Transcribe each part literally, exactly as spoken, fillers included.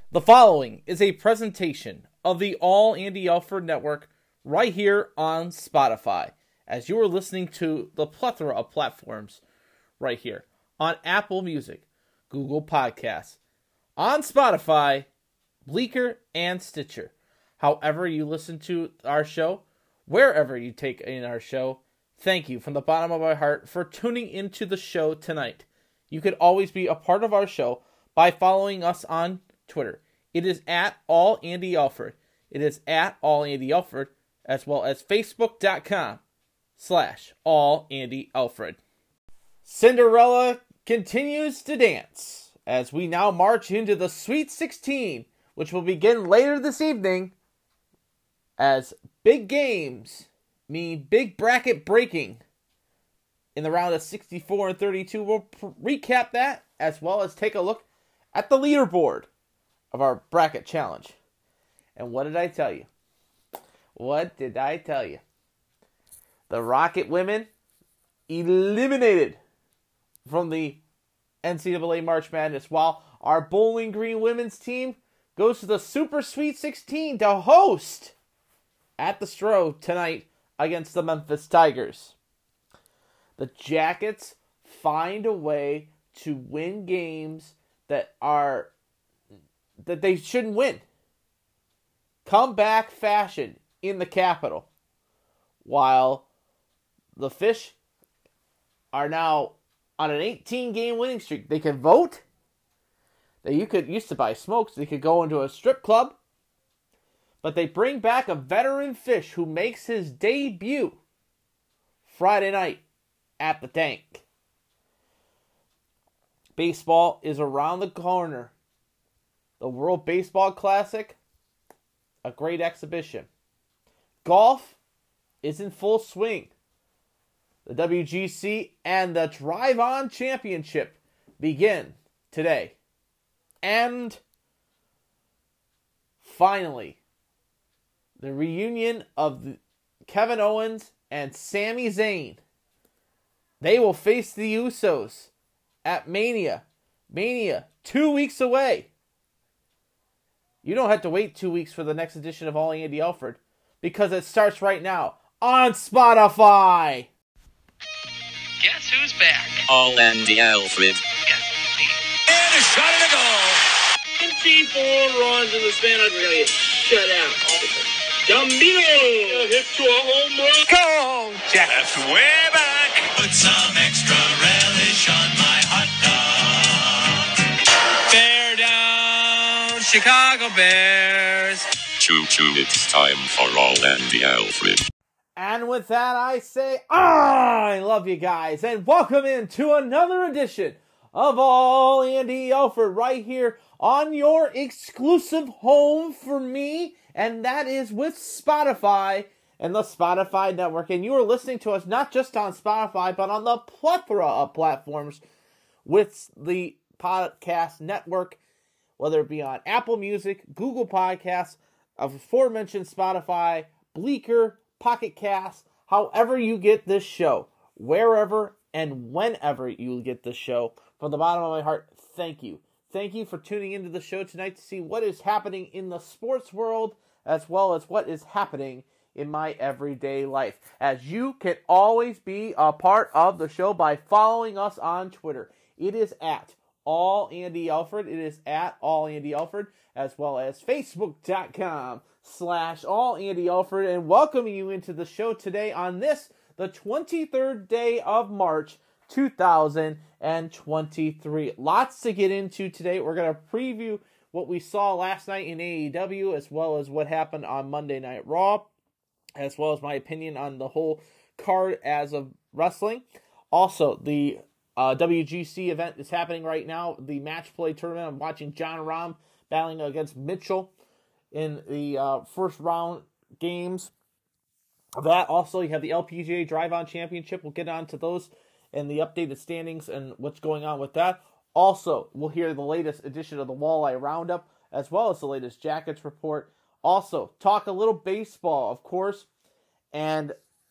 The following is a presentation of the All Andy Alford Network right here on Spotify, as you are listening to the plethora of platforms right here on Apple Music, Google Podcasts, on Spotify, Bleaker, and Stitcher. However you listen to our show, wherever you take in our show, thank you from the bottom of my heart for tuning into the show tonight. You could always be a part of our show by following us on Twitter. It is at All Andy Alford. It is at All Andy Alford, as well as Facebook.com slash All Andy Alfred. Cinderella continues to dance as we now march into the Sweet sixteen, which will begin later this evening, as big games mean big bracket breaking in the round of sixty-four and thirty-two. We'll pr- recap that, as well as take a look at the leaderboard of our bracket challenge. And what did I tell you? What did I tell you? The Rocket women eliminated from the N C double A March Madness, while our Bowling Green women's team goes to the Super Sweet sixteen to host at the Stro tonight against the Memphis Tigers. The Jackets find a way to win games that are that they shouldn't win. Comeback fashion in the Capitol, while the Fish are now on an eighteen-game winning streak. They can vote. They you could used to buy smokes. They could go into a strip club. But they bring back a veteran Fish who makes his debut Friday night at the Tank. Baseball is around the corner. The World Baseball Classic, a great exhibition. Golf is in full swing. The W G C and the Drive On Championship begin today. And finally, the reunion of the Kevin Owens and Sami Zayn. They will face the Usos at Mania. Mania, two weeks away. You don't have to wait two weeks for the next edition of All Andy Alford, because it starts right now on Spotify. Guess who's back? All Andy Alfred. And a shot at a goal. twenty-four runs in the span of really shut out. Gambino hit to a home run. Go, Jack. That's way back. Put some extra relish on my hot dog. Bear down, Chicago Bears. Choo choo, it's time for All Andy Alfred. And with that, I say, I love you guys, and welcome into another edition of All Andy Alford right here on your exclusive home for me, and that is with Spotify and the Spotify Network. And you are listening to us not just on Spotify, but on the plethora of platforms with the podcast network, whether it be on Apple Music, Google Podcasts, aforementioned Spotify, Bleaker, Pocket Cast, however you get this show, wherever and whenever you get this show. From the bottom of my heart, thank you. Thank you for tuning into the show tonight to see what is happening in the sports world, as well as what is happening in my everyday life. As you can always be a part of the show by following us on Twitter. It is at All Andy Alford. It is at All Andy Alford, as well as Facebook.com slash All Andy Alford, and welcoming you into the show today on this, the twenty-third day of March, two thousand twenty-three. Lots to get into today. We're going to preview what we saw last night in A E W, as well as what happened on Monday Night Raw, as well as my opinion on the whole card as of wrestling. Also, the uh, W G C event is happening right now, the match play tournament. I'm watching John Rahm battling against Mitchell in the uh, first round games. That also, you have the L P G A Drive On Championship. We'll get on to those and the updated standings and what's going on with that. Also, we'll hear the latest edition of the Walleye Roundup, as well as the latest Jackets report. Also, talk a little baseball, of course, and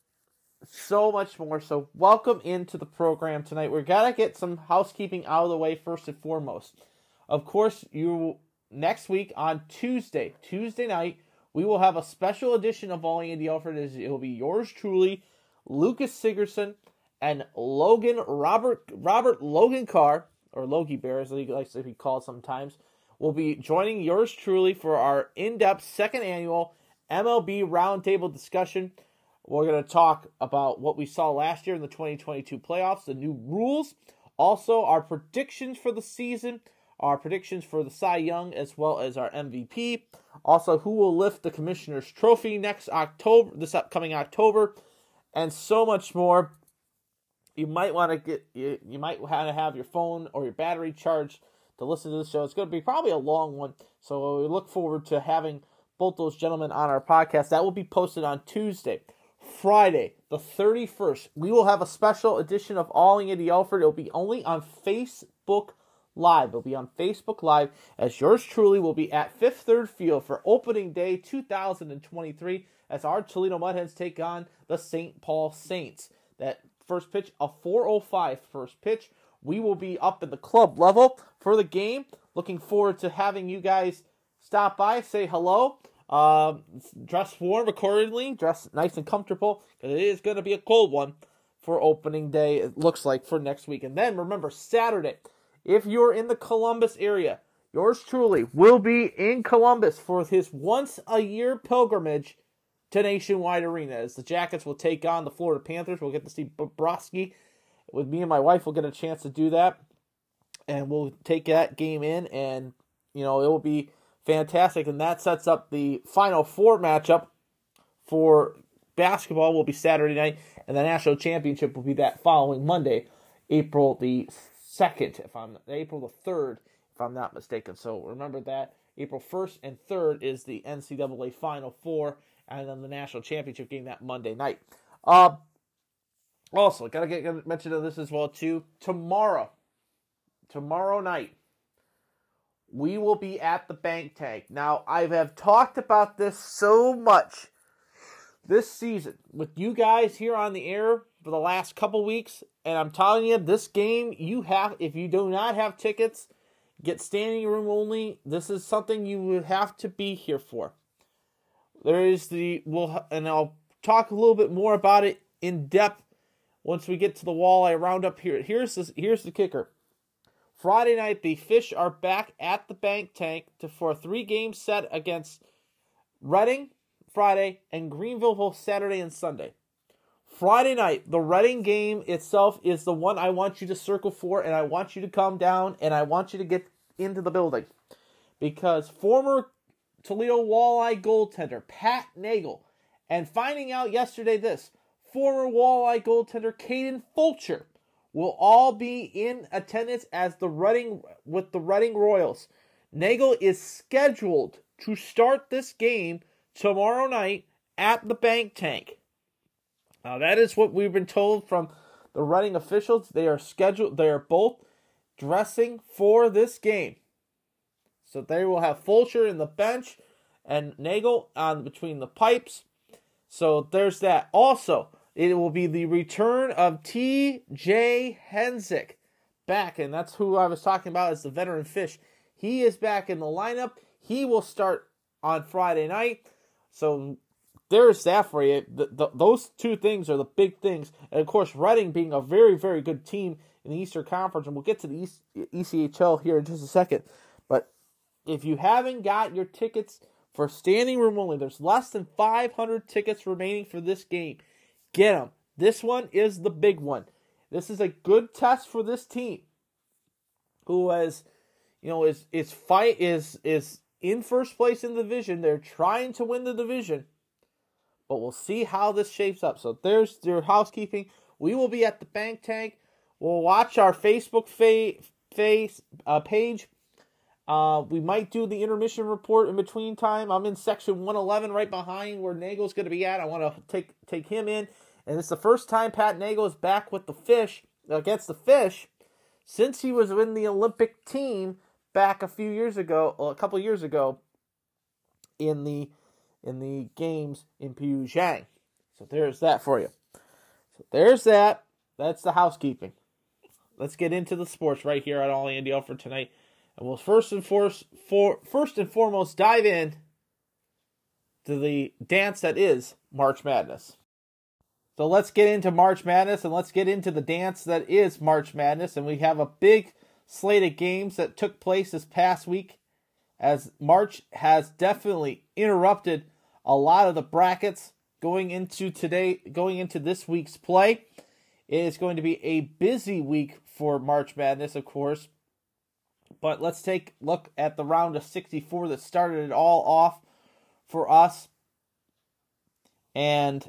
so much more. So, welcome into the program tonight. We're got to get some housekeeping out of the way first and foremost. Of course, you next week on Tuesday, Tuesday night, we will have a special edition of All Andy Alford. It will be yours truly, Lucas Sigerson, and Logan Robert Robert Logan Carr, or Logie Bear as he likes to be called sometimes, will be joining yours truly for our in-depth second annual M L B roundtable discussion. We're going to talk about what we saw last year in the twenty twenty-two playoffs, the new rules, also our predictions for the season, our predictions for the Cy Young, as well as our M V P. Also, who will lift the Commissioner's Trophy next October, this upcoming October, and so much more. You might want to get, you, you might want to have your phone or your battery charged to listen to the show. It's going to be probably a long one, so we look forward to having both those gentlemen on our podcast. That will be posted on Tuesday. Friday, the thirty-first, we will have a special edition of All Andy Alford. It will be only on Facebook Live. It'll be on Facebook Live, as yours truly will be at Fifth Third Field for opening day two thousand twenty-three, as our Toledo Mudhens take on the Saint Paul Saints. That first pitch, a four oh five first pitch. We will be up at the club level for the game. Looking forward to having you guys stop by, say hello, uh, dress warm accordingly, dress nice and comfortable, because it is going to be a cold one for opening day, it looks like, for next week. And then remember, Saturday, if you're in the Columbus area, yours truly will be in Columbus for his once-a-year pilgrimage to Nationwide Arena, as the Jackets will take on the Florida Panthers. We'll get to see Bobrovsky. With me and my wife, we'll get a chance to do that, and we'll take that game in, and, you know, it will be fantastic, and that sets up the Final Four matchup for basketball. Will be Saturday night, and the National Championship will be that following Monday, April the second, if I'm April the third, if I'm not mistaken. So remember that April first and third is the N C double A Final Four, and then the National Championship game that Monday night. Uh, also, gotta get gotta mention of this as well too. Tomorrow, tomorrow night, we will be at the Bank Tank. Now, I have talked about this so much this season with you guys here on the air for the last couple weeks, and I'm telling you, this game, you have, if you do not have tickets, get standing room only. This is something you would have to be here for. There is the, we'll, and I'll talk a little bit more about it in depth once we get to the walleye roundup here. Here's this, here's the kicker. Friday night, the Fish are back at the Bank Tank to, for a three-game set against Reading Friday and Greenville Saturday and Sunday. Friday night, the Reading game itself is the one I want you to circle for, and I want you to come down, and I want you to get into the building. Because former Toledo Walleye goaltender Pat Nagel, and finding out yesterday this, former Walleye goaltender Caden Fulcher will all be in attendance as the Reading with the Reading Royals. Nagel is scheduled to start this game tomorrow night at the Bank Tank. Now that is what we've been told from the Reading officials. They are scheduled. They are both dressing for this game. So they will have Fulcher in the bench and Nagel on between the pipes. So there's that. Also, it will be the return of T J Hensick back, and that's who I was talking about as the veteran Fish. He is back in the lineup. He will start on Friday night. So there's that for you. The, the, those two things are the big things. And, of course, Reading being a very, very good team in the Eastern Conference, and we'll get to the E C H L here in just a second. But if you haven't got your tickets for standing room only, there's less than five hundred tickets remaining for this game. Get them. This one is the big one. This is a good test for this team, who has, you know, is is fight is is in first place in the division. They're trying to win the division, but we'll see how this shapes up. So there's your housekeeping. We will be at the Bank Tank. We'll watch our Facebook fa- face uh, page. Uh, we might do the intermission report in between time. I'm in section one eleven, right behind where Nagel's going to be at. I want to take take him in. And it's the first time Pat Nagel is back with the Fish, against the Fish, since he was in the Olympic team back a few years ago, well, a couple years ago, in the in the games in Pyongyang. So there's that for you. So there's that. That's the housekeeping. Let's get into the sports right here on All Andy Alford tonight. And we'll first and for, for, first and foremost dive in to the dance that is March Madness. So let's get into March Madness and let's get into the dance that is March Madness. And we have a big slate of games that took place this past week, as March has definitely interrupted a lot of the brackets going into today, going into this week's play. It is going to be a busy week for March Madness, of course. But let's take a look at the round of sixty-four that started it all off for us. And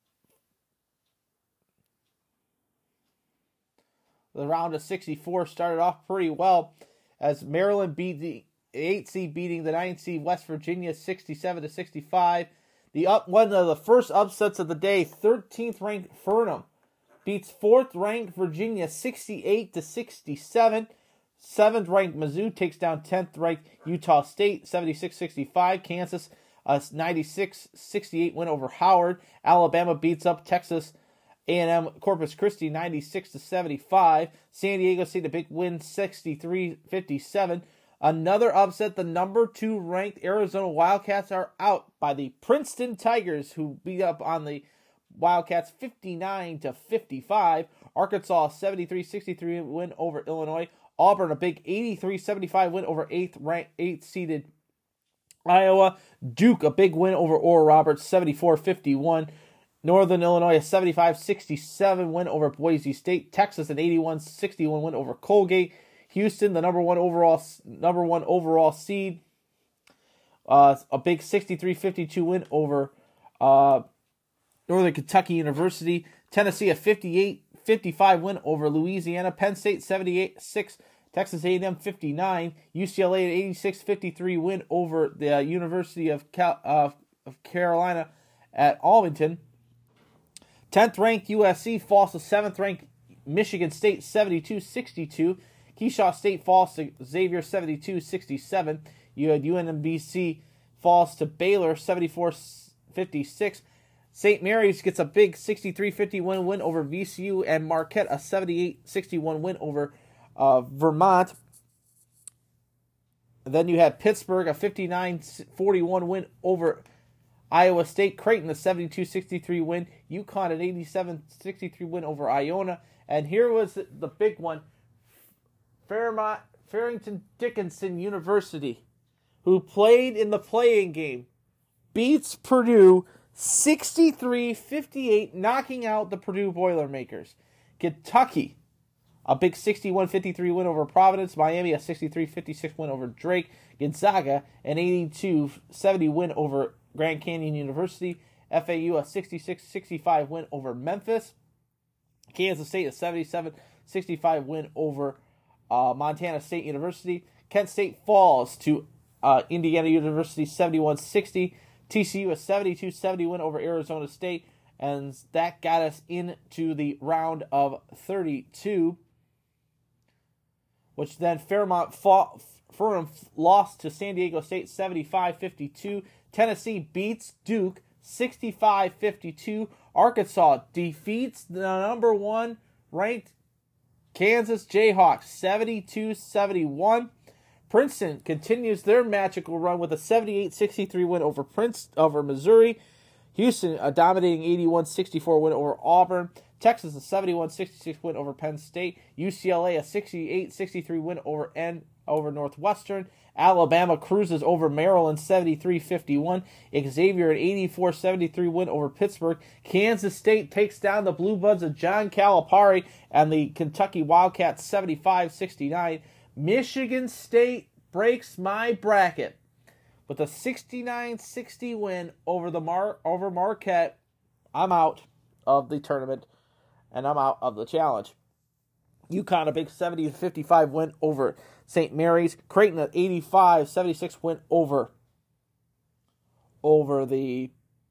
the round of sixty-four started off pretty well, as Maryland beat the eight seed, beating the nine seed West Virginia sixty-seven to sixty-five. The up one of the first upsets of the day, thirteenth ranked Furman beats fourth ranked Virginia sixty-eight to sixty-seven. seventh ranked Mizzou takes down tenth ranked Utah State seventy-six sixty-five. Kansas a ninety-six sixty-eight win over Howard. Alabama beats up Texas A and M Corpus Christi ninety-six to seventy-five. San Diego State a big win sixty-three fifty-seven. Another upset, the number two ranked Arizona Wildcats are out by the Princeton Tigers, who beat up on the Wildcats fifty-nine to fifty-five. Arkansas seventy-three sixty-three win over Illinois. Auburn a big eighty-three seventy-five win over eighth ranked eighth seeded Iowa. Duke a big win over Oral Roberts seventy-four fifty-one. Northern Illinois a seventy-five sixty-seven win over Boise State. Texas an eighty-one sixty-one win over Colgate. Houston, the number one overall number one overall seed, uh, a big sixty-three fifty-two win over uh, Northern Kentucky University. Tennessee a fifty-eight fifty-five win over Louisiana. Penn State seventy-eight six. Texas A and M fifty-nine. U C L A an eighty-six fifty-three win over the uh, University of, Cal- uh, of Carolina at Almaton. tenth ranked U S C falls to seventh ranked Michigan State seventy-two sixty-two. Keyshaw State falls to Xavier seventy-two sixty-seven. You had U N B C falls to Baylor seventy-four fifty-six. Saint Mary's gets a big sixty-three fifty-one win over V C U, and Marquette a seventy-eight sixty-one win over uh, Vermont. And then you had Pittsburgh a fifty-nine forty-one win over Iowa State. Creighton a seventy-two sixty-three win. UConn an eighty-seven sixty-three win over Iona. And here was the, the big one. Fairmont, Farrington Dickinson University, who played in the play-in game, beats Purdue sixty-three fifty-eight, knocking out the Purdue Boilermakers. Kentucky, a big sixty-one fifty-three win over Providence. Miami, a sixty-three fifty-six win over Drake. Gonzaga, an eighty-two seventy win over Grand Canyon University. F A U, a sixty-six sixty-five win over Memphis. Kansas State, a seventy-seven sixty-five win over Uh, Montana State University. Kent State falls to uh, Indiana University seventy-one sixty. T C U a seventy-two seventy win over Arizona State. And that got us into the round of thirty-two, which then Fairmont fought, Furman lost to San Diego State seventy-five fifty-two. Tennessee beats Duke sixty-five fifty-two. Arkansas defeats the number one ranked Kansas Jayhawks seventy-two seventy-one. Princeton continues their magical run with a seventy-eight sixty-three win over Prince over Missouri. Houston a dominating eighty-one sixty-four win over Auburn. Texas a seventy-one sixty-six win over Penn State. U C L A a sixty-eight sixty-three win over N over Northwestern. Alabama cruises over Maryland seventy-three fifty-one. Xavier an eighty-four seventy-three win over Pittsburgh. Kansas State takes down the Blue Bloods of John Calipari and the Kentucky Wildcats seventy-five sixty-nine. Michigan State breaks my bracket with a sixty-nine sixty win over the Mar- over Marquette. I'm out of the tournament, and I'm out of the challenge. UConn a big seventy fifty-five win over Saint Mary's. Creighton an eighty-five seventy-six win over over the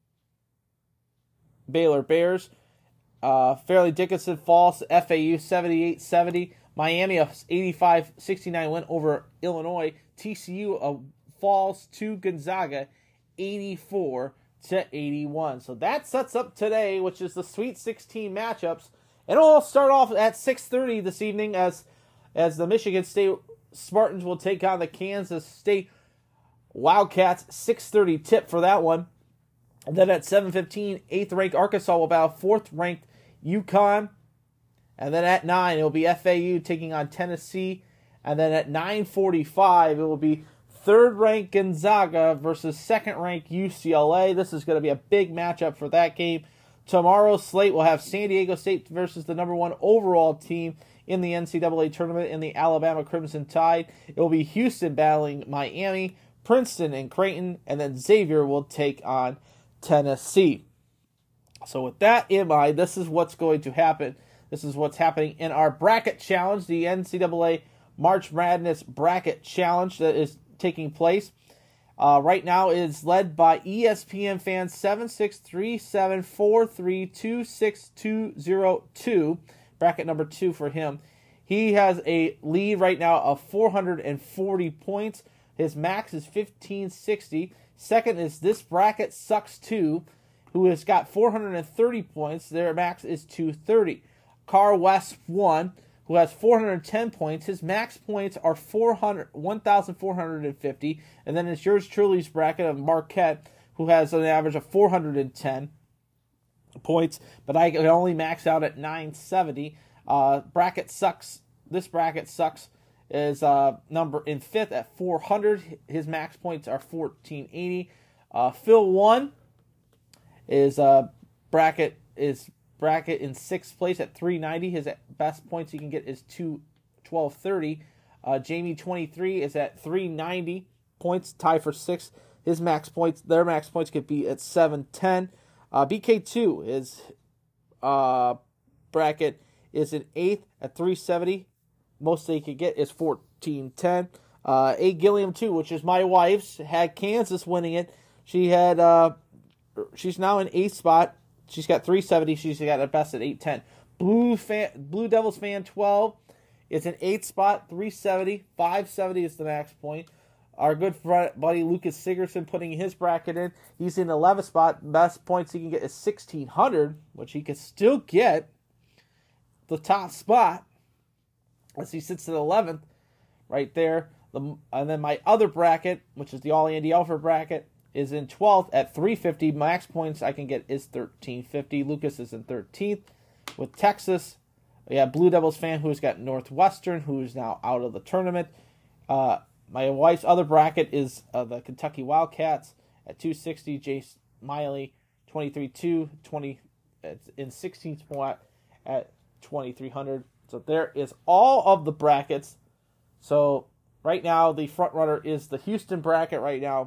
Baylor Bears. Uh, Fairleigh Dickinson falls to F A U seventy-eight seventy. Miami a eighty-five sixty-nine win over Illinois. T C U a falls to Gonzaga eighty-four to eighty-one. So that sets up today, which is the Sweet sixteen matchups. And it'll all start off at six thirty this evening as as the Michigan State Spartans will take on the Kansas State Wildcats. six thirty tip for that one. And then at seven fifteen, eighth-ranked Arkansas will battle fourth-ranked UConn. And then at nine, it will be F A U taking on Tennessee. And then at nine forty-five, it will be third-ranked Gonzaga versus second-ranked U C L A. This is going to be a big matchup for that game. Tomorrow's slate will have San Diego State versus the number one overall team in the N C double A tournament in the Alabama Crimson Tide. It will be Houston battling Miami, Princeton and Creighton, and then Xavier will take on Tennessee. So with that in mind, this is what's going to happen. This is what's happening in our bracket challenge, the N C double A March Madness bracket challenge that is taking place. Uh, right now it is led by E S P N fan seven six three seven four three two six two zero two. Bracket number two for him. He has a lead right now of four hundred forty points. His max is fifteen sixty. Second is This Bracket Sucks Too, who has got four hundred thirty points. Their max is two thirty. Carl West one, who has four hundred ten points. His max points are four hundred, one thousand four hundred fifty. And then it's yours truly's bracket of Marquette, who has an average of four hundred ten points, but I can only max out at nine seventy. Uh, bracket sucks. This bracket sucks is uh, number in fifth at four hundred. His max points are fourteen eighty. Uh, Phil one is uh, bracket is bracket in sixth place at three ninety. His best points he can get is two twelve thirty. Uh, Jamie twenty-three is at three ninety points, tie for sixth. His max points, their max points could be at seven ten. Uh, B K two is uh, bracket is in eighth at three seventy. Most they could get is fourteen ten. Uh, A. Gilliam two, which is my wife's, had Kansas winning it. She had uh, she's now in eighth spot. She's got three seventy. She's got a best at eight ten. Blue fan, Blue Devils fan twelve is in eighth spot, three seventy. five seventy is the max point. Our good friend, buddy Lucas Sigerson putting his bracket in. He's in eleventh spot. Best points he can get is sixteen hundred, which he can still get the top spot as he sits at eleventh right there. The, and then my other bracket, which is the All Andy Alford bracket, is in twelfth at three fifty. Max points I can get is thirteen fifty. Lucas is in thirteenth. With Texas, we have Blue Devils fan who's got Northwestern, who's now out of the tournament. Uh, my wife's other bracket is uh, the Kentucky Wildcats at two sixty. Jace Miley, twenty-three two, twenty in sixteenth spot at twenty-three hundred. So there is all of the brackets. So right now, the front runner is the Houston bracket right now.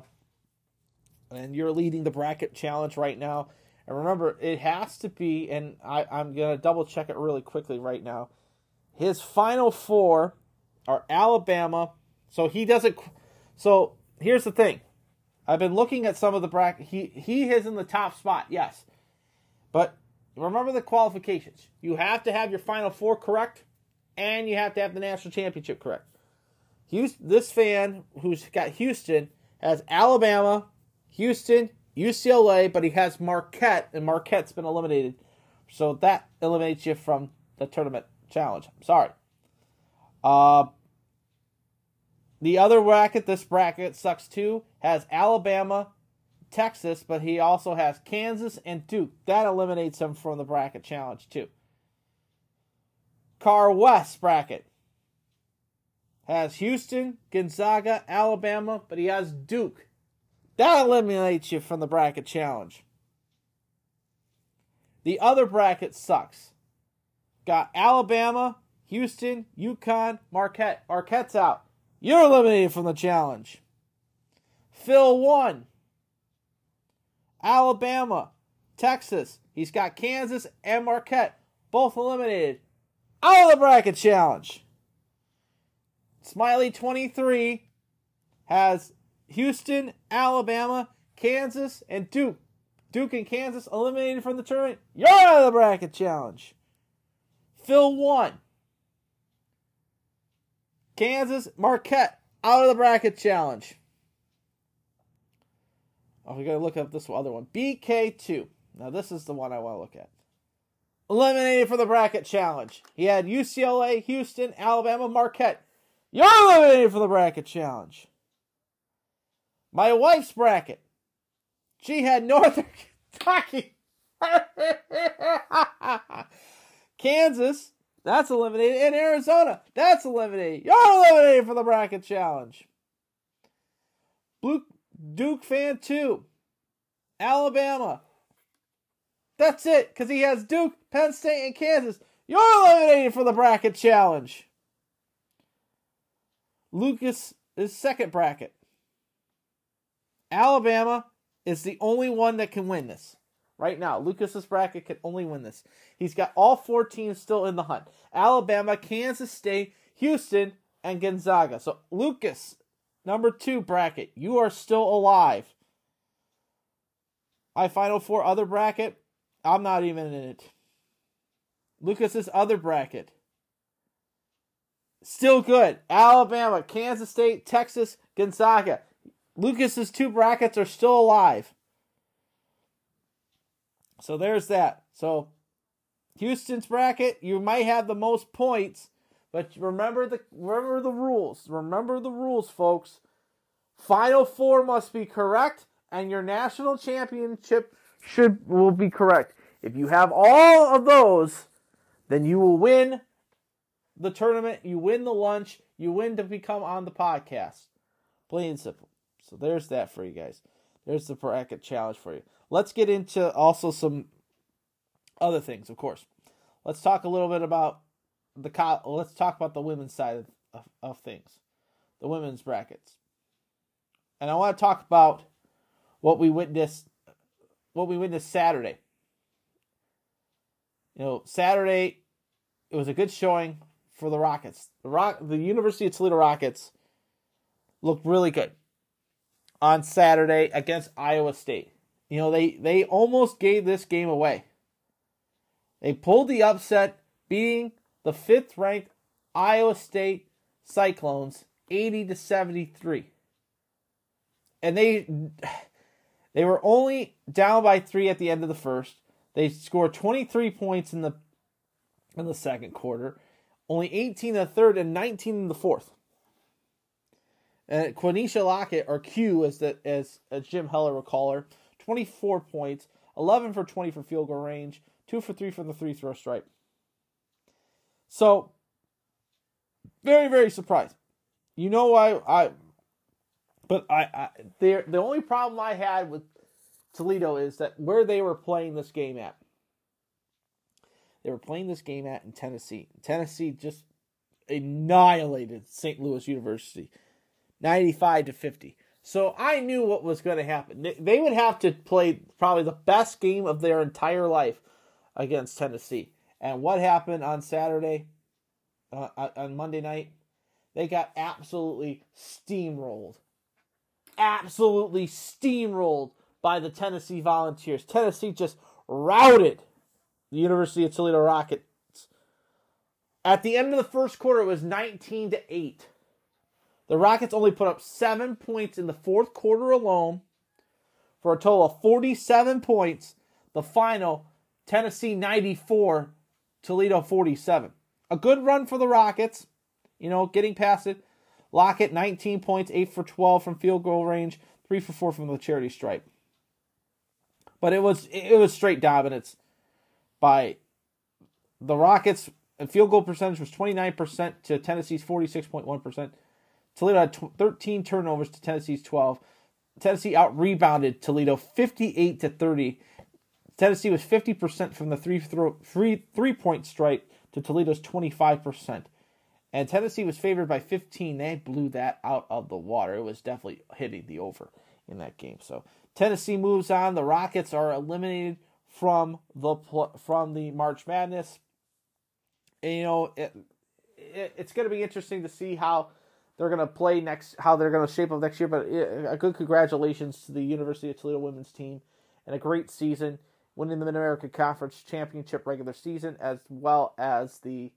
And you're leading the bracket challenge right now. And remember, it has to be, and I, I'm going to double check it really quickly right now. His final four are Alabama. So he doesn't, so here's the thing. I've been looking at some of the bracket. He, he is in the top spot, yes. But remember the qualifications. You have to have your final four correct, and you have to have the national championship correct. Houston, this fan who's got Houston has Alabama, Houston, U C L A, but he has Marquette, and Marquette's been eliminated. So that eliminates you from the tournament challenge. I'm sorry. Uh, the other bracket, this bracket sucks too, has Alabama, Texas, but he also has Kansas and Duke. That eliminates him from the bracket challenge too. Carl West bracket has Houston, Gonzaga, Alabama, but he has Duke. That eliminates you from the bracket challenge. The other bracket sucks. Got Alabama, Houston, UConn, Marquette. Marquette's out. You're eliminated from the challenge. Phil one. Alabama, Texas. He's got Kansas and Marquette. Both eliminated. Out of the bracket challenge. Smiley twenty-three has Houston, Alabama, Kansas, and Duke. Duke and Kansas eliminated from the tournament. You're out of the bracket challenge. Phil one. Kansas, Marquette, out of the bracket challenge. Oh, we gotta look up this other one. B K two. Now this is the one I want to look at. Eliminated from the bracket challenge. He had U C L A, Houston, Alabama, Marquette. You're eliminated from the bracket challenge. My wife's bracket. She had Northern Kentucky. Kansas, that's eliminated. And Arizona, that's eliminated. You're eliminated from the bracket challenge. Blue Duke fan two. Alabama. That's it, because he has Duke, Penn State, and Kansas. You're eliminated from the bracket challenge. Lucas is second bracket. Alabama is the only one that can win this. Right now, Lucas's bracket can only win this. He's got all four teams still in the hunt. Alabama, Kansas State, Houston, and Gonzaga. So, Lucas, number two bracket, you are still alive. My Final Four other bracket, I'm not even in it. Lucas's other bracket, still good. Alabama, Kansas State, Texas, Gonzaga. Lucas's two brackets are still alive. So there's that. So Houston's bracket, you might have the most points, but remember the remember the rules. Remember the rules, folks. Final Four must be correct, and your national championship should will be correct. If you have all of those, then you will win the tournament, you win the lunch, you win to become on the podcast. Plain and simple. So there's that for you guys. There's the bracket challenge for you. Let's get into also some other things, of course. Let's talk a little bit about the co- let's talk about the women's side of, of, of things. The women's brackets. And I want to talk about what we witnessed what we witnessed Saturday. You know, Saturday, it was a good showing for the Rockets. The Rock, the University of Toledo Rockets looked really good on Saturday against Iowa State. You know, they, they almost gave this game away. They pulled the upset, beating the fifth-ranked Iowa State Cyclones eighty to seventy-three. And they they were only down by three at the end of the first. They scored twenty-three points in the in the second quarter, only eighteen in the third and nineteen in the fourth. And Quenisha Lockett, or Q as the as, as Jim Heller would call her, twenty-four points, eleven for twenty for field goal range, two for three from the free throw stripe. So, very, very surprised. You know why I, but I, I the the only problem I had with Toledo is that where they were playing this game at. They were playing this game at in Tennessee. Tennessee just annihilated Saint Louis University, ninety-five to fifty. So I knew what was going to happen. They would have to play probably the best game of their entire life against Tennessee. And what happened on Saturday, uh, on Monday night? They got absolutely steamrolled. Absolutely steamrolled by the Tennessee Volunteers. Tennessee just routed the University of Toledo Rockets. At the end of the first quarter, it was nineteen to eight. The Rockets only put up seven points in the fourth quarter alone for a total of forty-seven points. The final, Tennessee ninety-four, Toledo forty-seven. A good run for the Rockets, you know, getting past it. Lockett, nineteen points, eight for twelve from field goal range, three for four from the charity stripe. But it was it was straight dominance by the Rockets. And field goal percentage was twenty-nine percent to Tennessee's forty-six point one percent. Toledo had thirteen turnovers to Tennessee's twelve. Tennessee out-rebounded Toledo fifty-eight to thirty. Tennessee was fifty percent from the three throw, three, three-point stripe to Toledo's twenty-five percent. And Tennessee was favored by fifteen. They blew that out of the water. It was definitely hitting the over in that game. So Tennessee moves on. The Rockets are eliminated from the from the March Madness. And, you know, it, it, it's going to be interesting to see how they're going to play next, how they're going to shape up next year. But a good congratulations to the University of Toledo women's team and a great season, winning the Mid-American Conference Championship regular season as well as the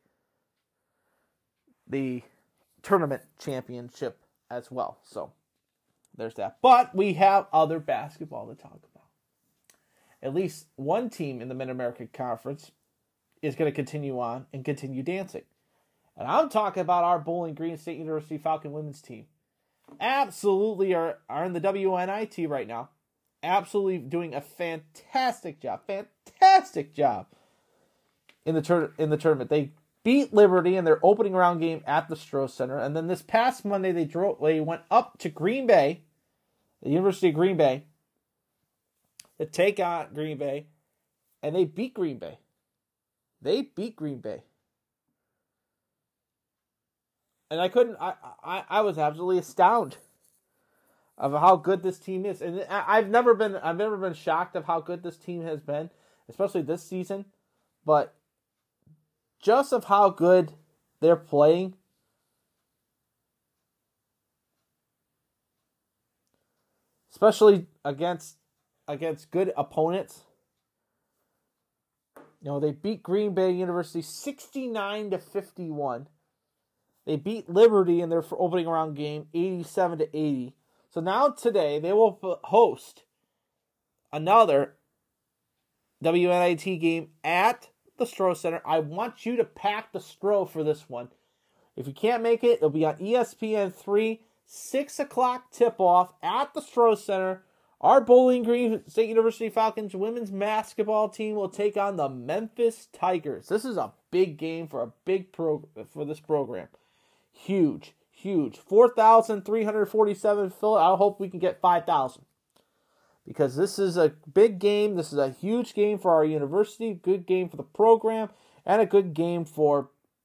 the tournament championship as well. So there's that. But we have other basketball to talk about. At least one team in the Mid-American Conference is going to continue on and continue dancing. And I'm talking about our Bowling Green State University Falcon women's team. Absolutely are, are in the W N I T right now. Absolutely doing a fantastic job. Fantastic job in the tur- in the tournament. They beat Liberty in their opening round game at the Stroh Center. And then this past Monday, they drove. They went up to Green Bay, the University of Green Bay, to take on Green Bay. And they beat Green Bay. They beat Green Bay. And I couldn't, I, I, I was absolutely astounded of how good this team is. And I've never been, I've never been shocked of how good this team has been, especially this season. But just of how good they're playing, especially against, against good opponents. You know, they beat Green Bay University sixty-nine to fifty-one. They beat Liberty in their opening round game eighty-seven to eighty. So now today they will host another W N I T game at the Stroh Center. I want you to pack the Stroh for this one. If you can't make it, it'll be on E S P N three, six o'clock tip-off at the Stroh Center. Our Bowling Green State University Falcons women's basketball team will take on the Memphis Tigers. This is a big game for a big pro for this program. Huge, huge. four thousand three hundred forty-seven fill. I hope we can get five thousand. Because this is a big game. This is a huge game for our university. Good game for the program. And a good game for,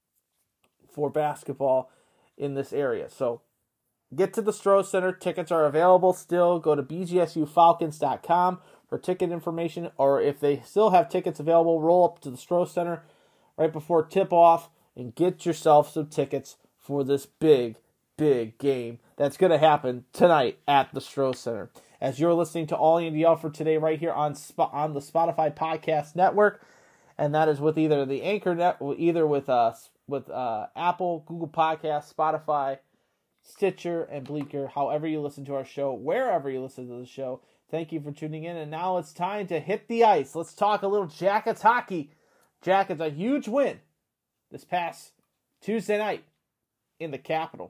for basketball in this area. So, get to the Stroh Center. Tickets are available still. Go to b g s u falcons dot com for ticket information. Or if they still have tickets available, roll up to the Stroh Center right before tip-off and get yourself some tickets for this big, big game that's going to happen tonight at the Stroh Center. As you're listening to All Andy Alford today right here on Sp- on the Spotify Podcast Network, and that is with either the Anchor Net, either with uh, with uh, Apple, Google Podcasts, Spotify, Stitcher, and Bleaker, however you listen to our show, wherever you listen to the show. Thank you for tuning in, and now it's time to hit the ice. Let's talk a little Jackets hockey. Jackets, a huge win this past Tuesday night in the Capitol.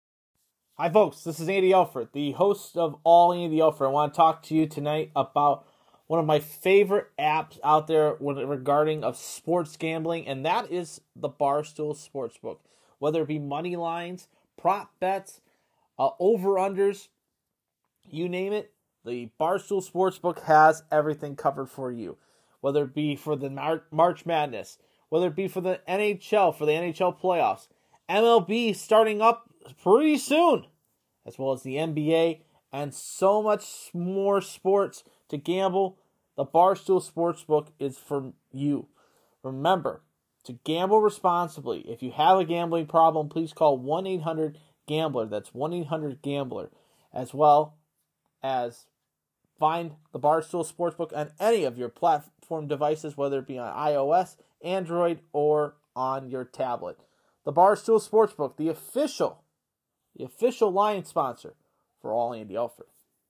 Hi folks, this is Andy Alford, the host of All Andy Alford. I want to talk to you tonight about one of my favorite apps out there regarding of sports gambling, and that is the Barstool Sportsbook. Whether it be money lines, prop bets, uh, over-unders, you name it, the Barstool Sportsbook has everything covered for you. Whether it be for the Mar- March Madness, whether it be for the N H L, for the N H L playoffs, M L B starting up pretty soon, as well as the N B A, and so much more sports to gamble. The Barstool Sportsbook is for you. Remember to gamble responsibly. If you have a gambling problem, please call one eight hundred gambler. That's one eight hundred gambler. As well as find the Barstool Sportsbook on any of your platform devices, whether it be on iOS, Android, or on your tablet. The Barstool Sportsbook, the official, the official line sponsor for All Andy Alford.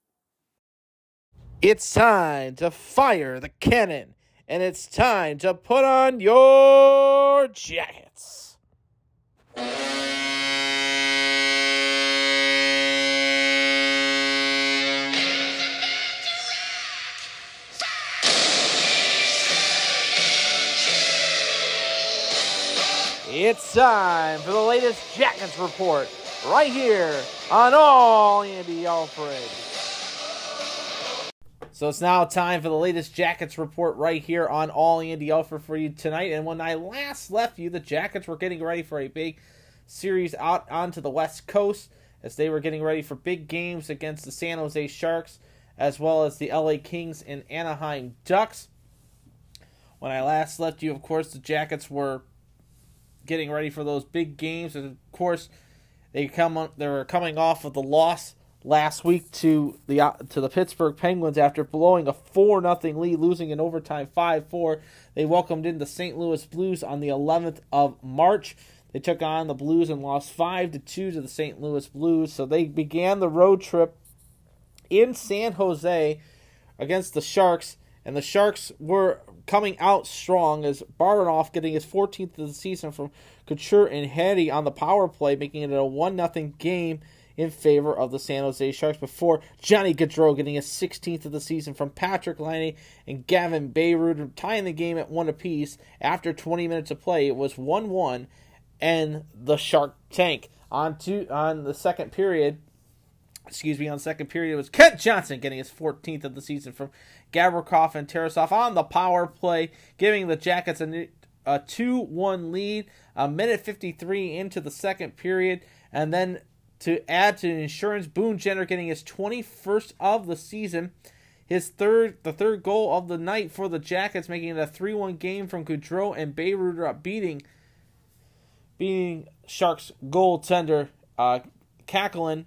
It's time to fire the cannon, and it's time to put on your jackets. It's time for the latest Jackets report right here on All Andy Alfred. So it's now time for the latest Jackets report right here on All Andy Alford for you tonight. And when I last left you, the Jackets were getting ready for a big series out onto the West Coast as they were getting ready for big games against the San Jose Sharks as well as the L A Kings and Anaheim Ducks. When I last left you, of course, the Jackets were getting ready for those big games, and of course, they come on, they were coming off of the loss last week to the uh, to the Pittsburgh Penguins after blowing a four nothing lead, losing in overtime five four. They welcomed in the Saint Louis Blues on the eleventh of March. They took on the Blues and lost five to two to the Saint Louis Blues. So they began the road trip in San Jose against the Sharks, And the Sharks were coming out strong as Barabanov getting his fourteenth of the season from Couture and Heddy on the power play, making it a one nothing game in favor of the San Jose Sharks before Johnny Gaudreau getting his sixteenth of the season from Patrick Laine and Gavin Bayreuther, tying the game at one apiece. After twenty minutes of play, it was one one, and the Shark tank. On, two, on the second period, excuse me, on the second period, it was Kent Johnson getting his fourteenth of the season from Gavrikov and Tarasov on the power play, giving the Jackets a, a two one lead, a minute fifty-three into the second period, and then to add to the insurance, Boone Jenner getting his twenty-first of the season, his third, the third goal of the night for the Jackets, making it a three one game from Gaudreau and Bayreuther, beating, beating Sharks goaltender uh, Kakelin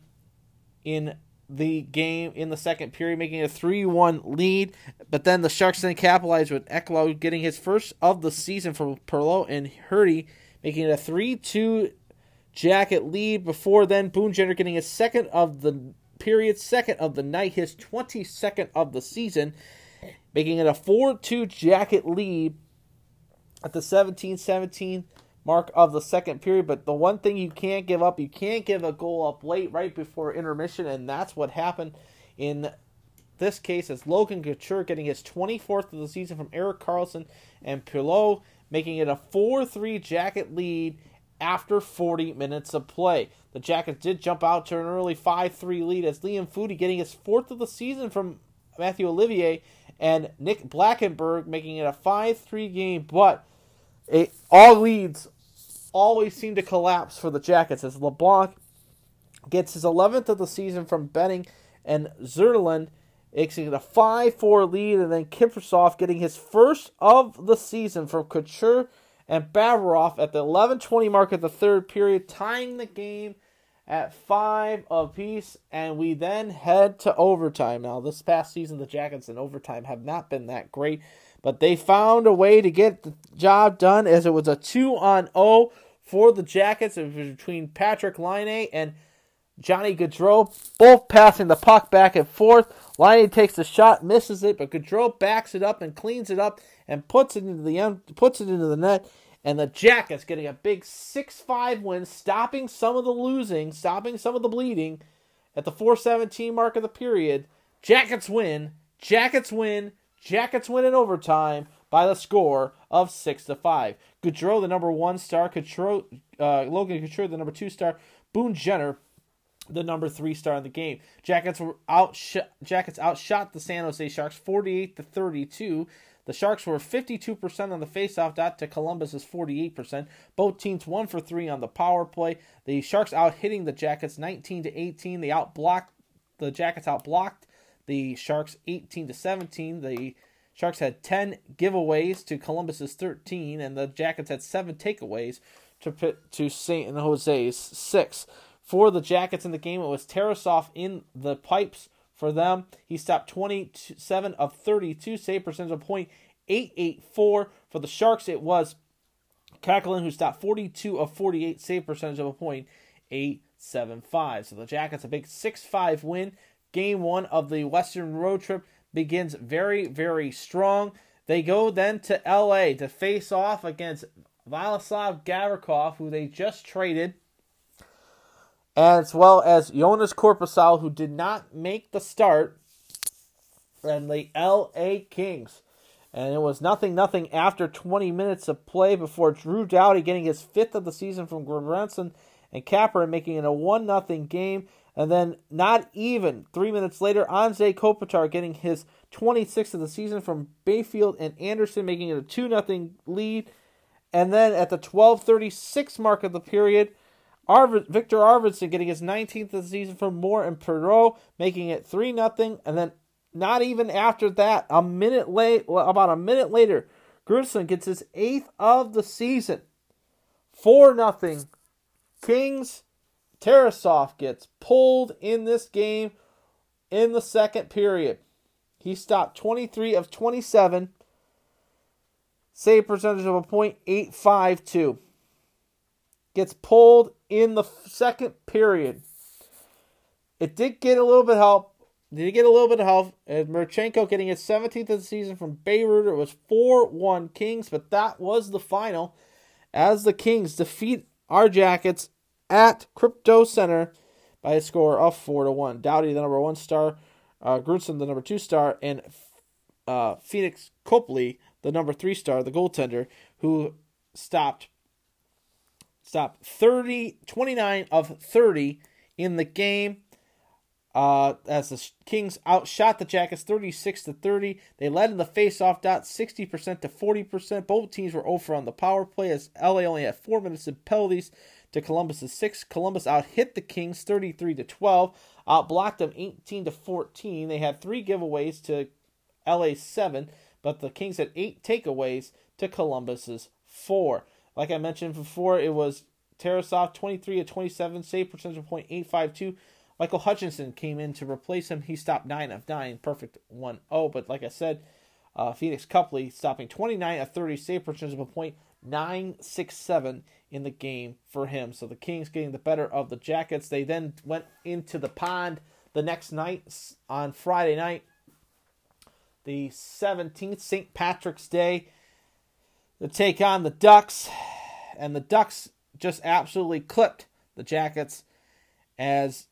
in the game in the second period, making it a three one lead. But then the Sharks then capitalized with Eklo getting his first of the season from Perlot and Hurdy, making it a three two Jacket lead. Before then, Boone Jenner getting his second of the period, second of the night, his twenty-second of the season, making it a four two Jacket lead at the seventeen seventeen mark of the second period. But the one thing you can't give up, you can't give a goal up late right before intermission, and that's what happened in this case as Logan Couture getting his twenty-fourth of the season from Erik Karlsson and Perlot, making it a four three Jacket lead after forty minutes of play. The Jackets did jump out to an early five three lead as Liam Foudy getting his fourth of the season from Matthew Olivier and Nick Blackenberg, making it a five three game, but it, all leads always seem to collapse for the Jackets as LeBlanc gets his eleventh of the season from Benning and Zerland, making it a five four lead, and then Kiprusoff getting his first of the season from Couture and Bavarov at the eleven twenty mark of the third period, tying the game at five apiece, and we then head to overtime. Now, this past season, the Jackets in overtime have not been that great, but they found a way to get the job done as it was a two on oh for the Jackets. It was between Patrick Laine and Johnny Gaudreau, both passing the puck back and forth. Laine takes the shot, misses it, but Gaudreau backs it up and cleans it up and puts it into the puts it into the net. And the Jackets getting a big six five win, stopping some of the losing, stopping some of the bleeding at the four seventeen mark of the period. Jackets win, Jackets win, Jackets win in overtime by the score of six to five. Gaudreau, the number one star, Couture, uh, Logan Couture, the number two star, Boone Jenner, the number three star in the game. Jackets were outshot, Jackets outshot the San Jose Sharks forty-eight to thirty-two. The Sharks were fifty-two percent on the faceoff dot to Columbus's forty-eight percent. Both teams one for three on the power play. The Sharks out hitting the Jackets nineteen to eighteen. They outblocked the Jackets outblocked the Sharks eighteen to seventeen. The Sharks had ten giveaways to Columbus's thirteen, and the Jackets had seven takeaways to put to San Jose's six. For the Jackets in the game, it was Tarasov in the pipes for them. He stopped twenty-seven of thirty-two, save percentage of point eight eight four. For the Sharks, it was Kakelin who stopped forty-two of forty-eight, save percentage of a point eight seven five. So the Jackets a big six five win. Game one of the Western road trip begins very, very strong. They go then to L A to face off against Vladislav Gavrikov, who they just traded, as well as Jonas Korpisalo, who did not make the start, and the L A Kings. And it was nothing nothing after twenty minutes of play before Drew Doughty getting his fifth of the season from Gudbranson and Capper and making it a one nothing game. And then not even three minutes later, Anze Kopitar getting his twenty-sixth of the season from Bayfield and Anderson, making it a two nothing lead. And then at the twelve thirty-six mark of the period, Arvid, Victor Arvidsson getting his nineteenth of the season from Moore and Perreault, making it three nothing. And then not even after that, a minute late, about a minute later, Gruson gets his eighth of the season. four nothing. Kings. Tarasov gets pulled in this game in the second period. He stopped twenty-three of twenty-seven. Save percentage of a point eight five two. Gets pulled in the second period. It did get a little bit help did get a little bit of help. Uh, Marchenko getting his seventeenth of the season from Beirut. It was four one Kings, but that was the final as the Kings defeat our Jackets at Crypto Center by a score of four to one. Doughty, the number one star, uh, Grunsson, the number two star, and uh, Phoenix Copley, the number three star, the goaltender, who stopped stopped thirty, twenty-nine of thirty in the game. Uh, as the Kings outshot the Jackets thirty-six to thirty. They led in the face-off dot sixty percent to forty percent. Both teams were over on the power play as L A only had four minutes of penalties to Columbus's six. Columbus out-hit the Kings thirty-three to twelve. Out-blocked them eighteen to fourteen. They had three giveaways to L A's seven, but the Kings had eight takeaways to Columbus's four. Like I mentioned before, it was Tarasov twenty-three to twenty-seven, save percentage of point eight five two. Michael Hutchinson came in to replace him. He stopped nine of nine, perfect one oh. But like I said, uh, Phoenix Copley stopping twenty-nine of thirty, save percentage of a point nine six seven in the game for him. So the Kings getting the better of the Jackets. They then went into the pond the next night on Friday night, the seventeenth, Saint Patrick's Day, to take on the Ducks. And the Ducks just absolutely clipped the Jackets as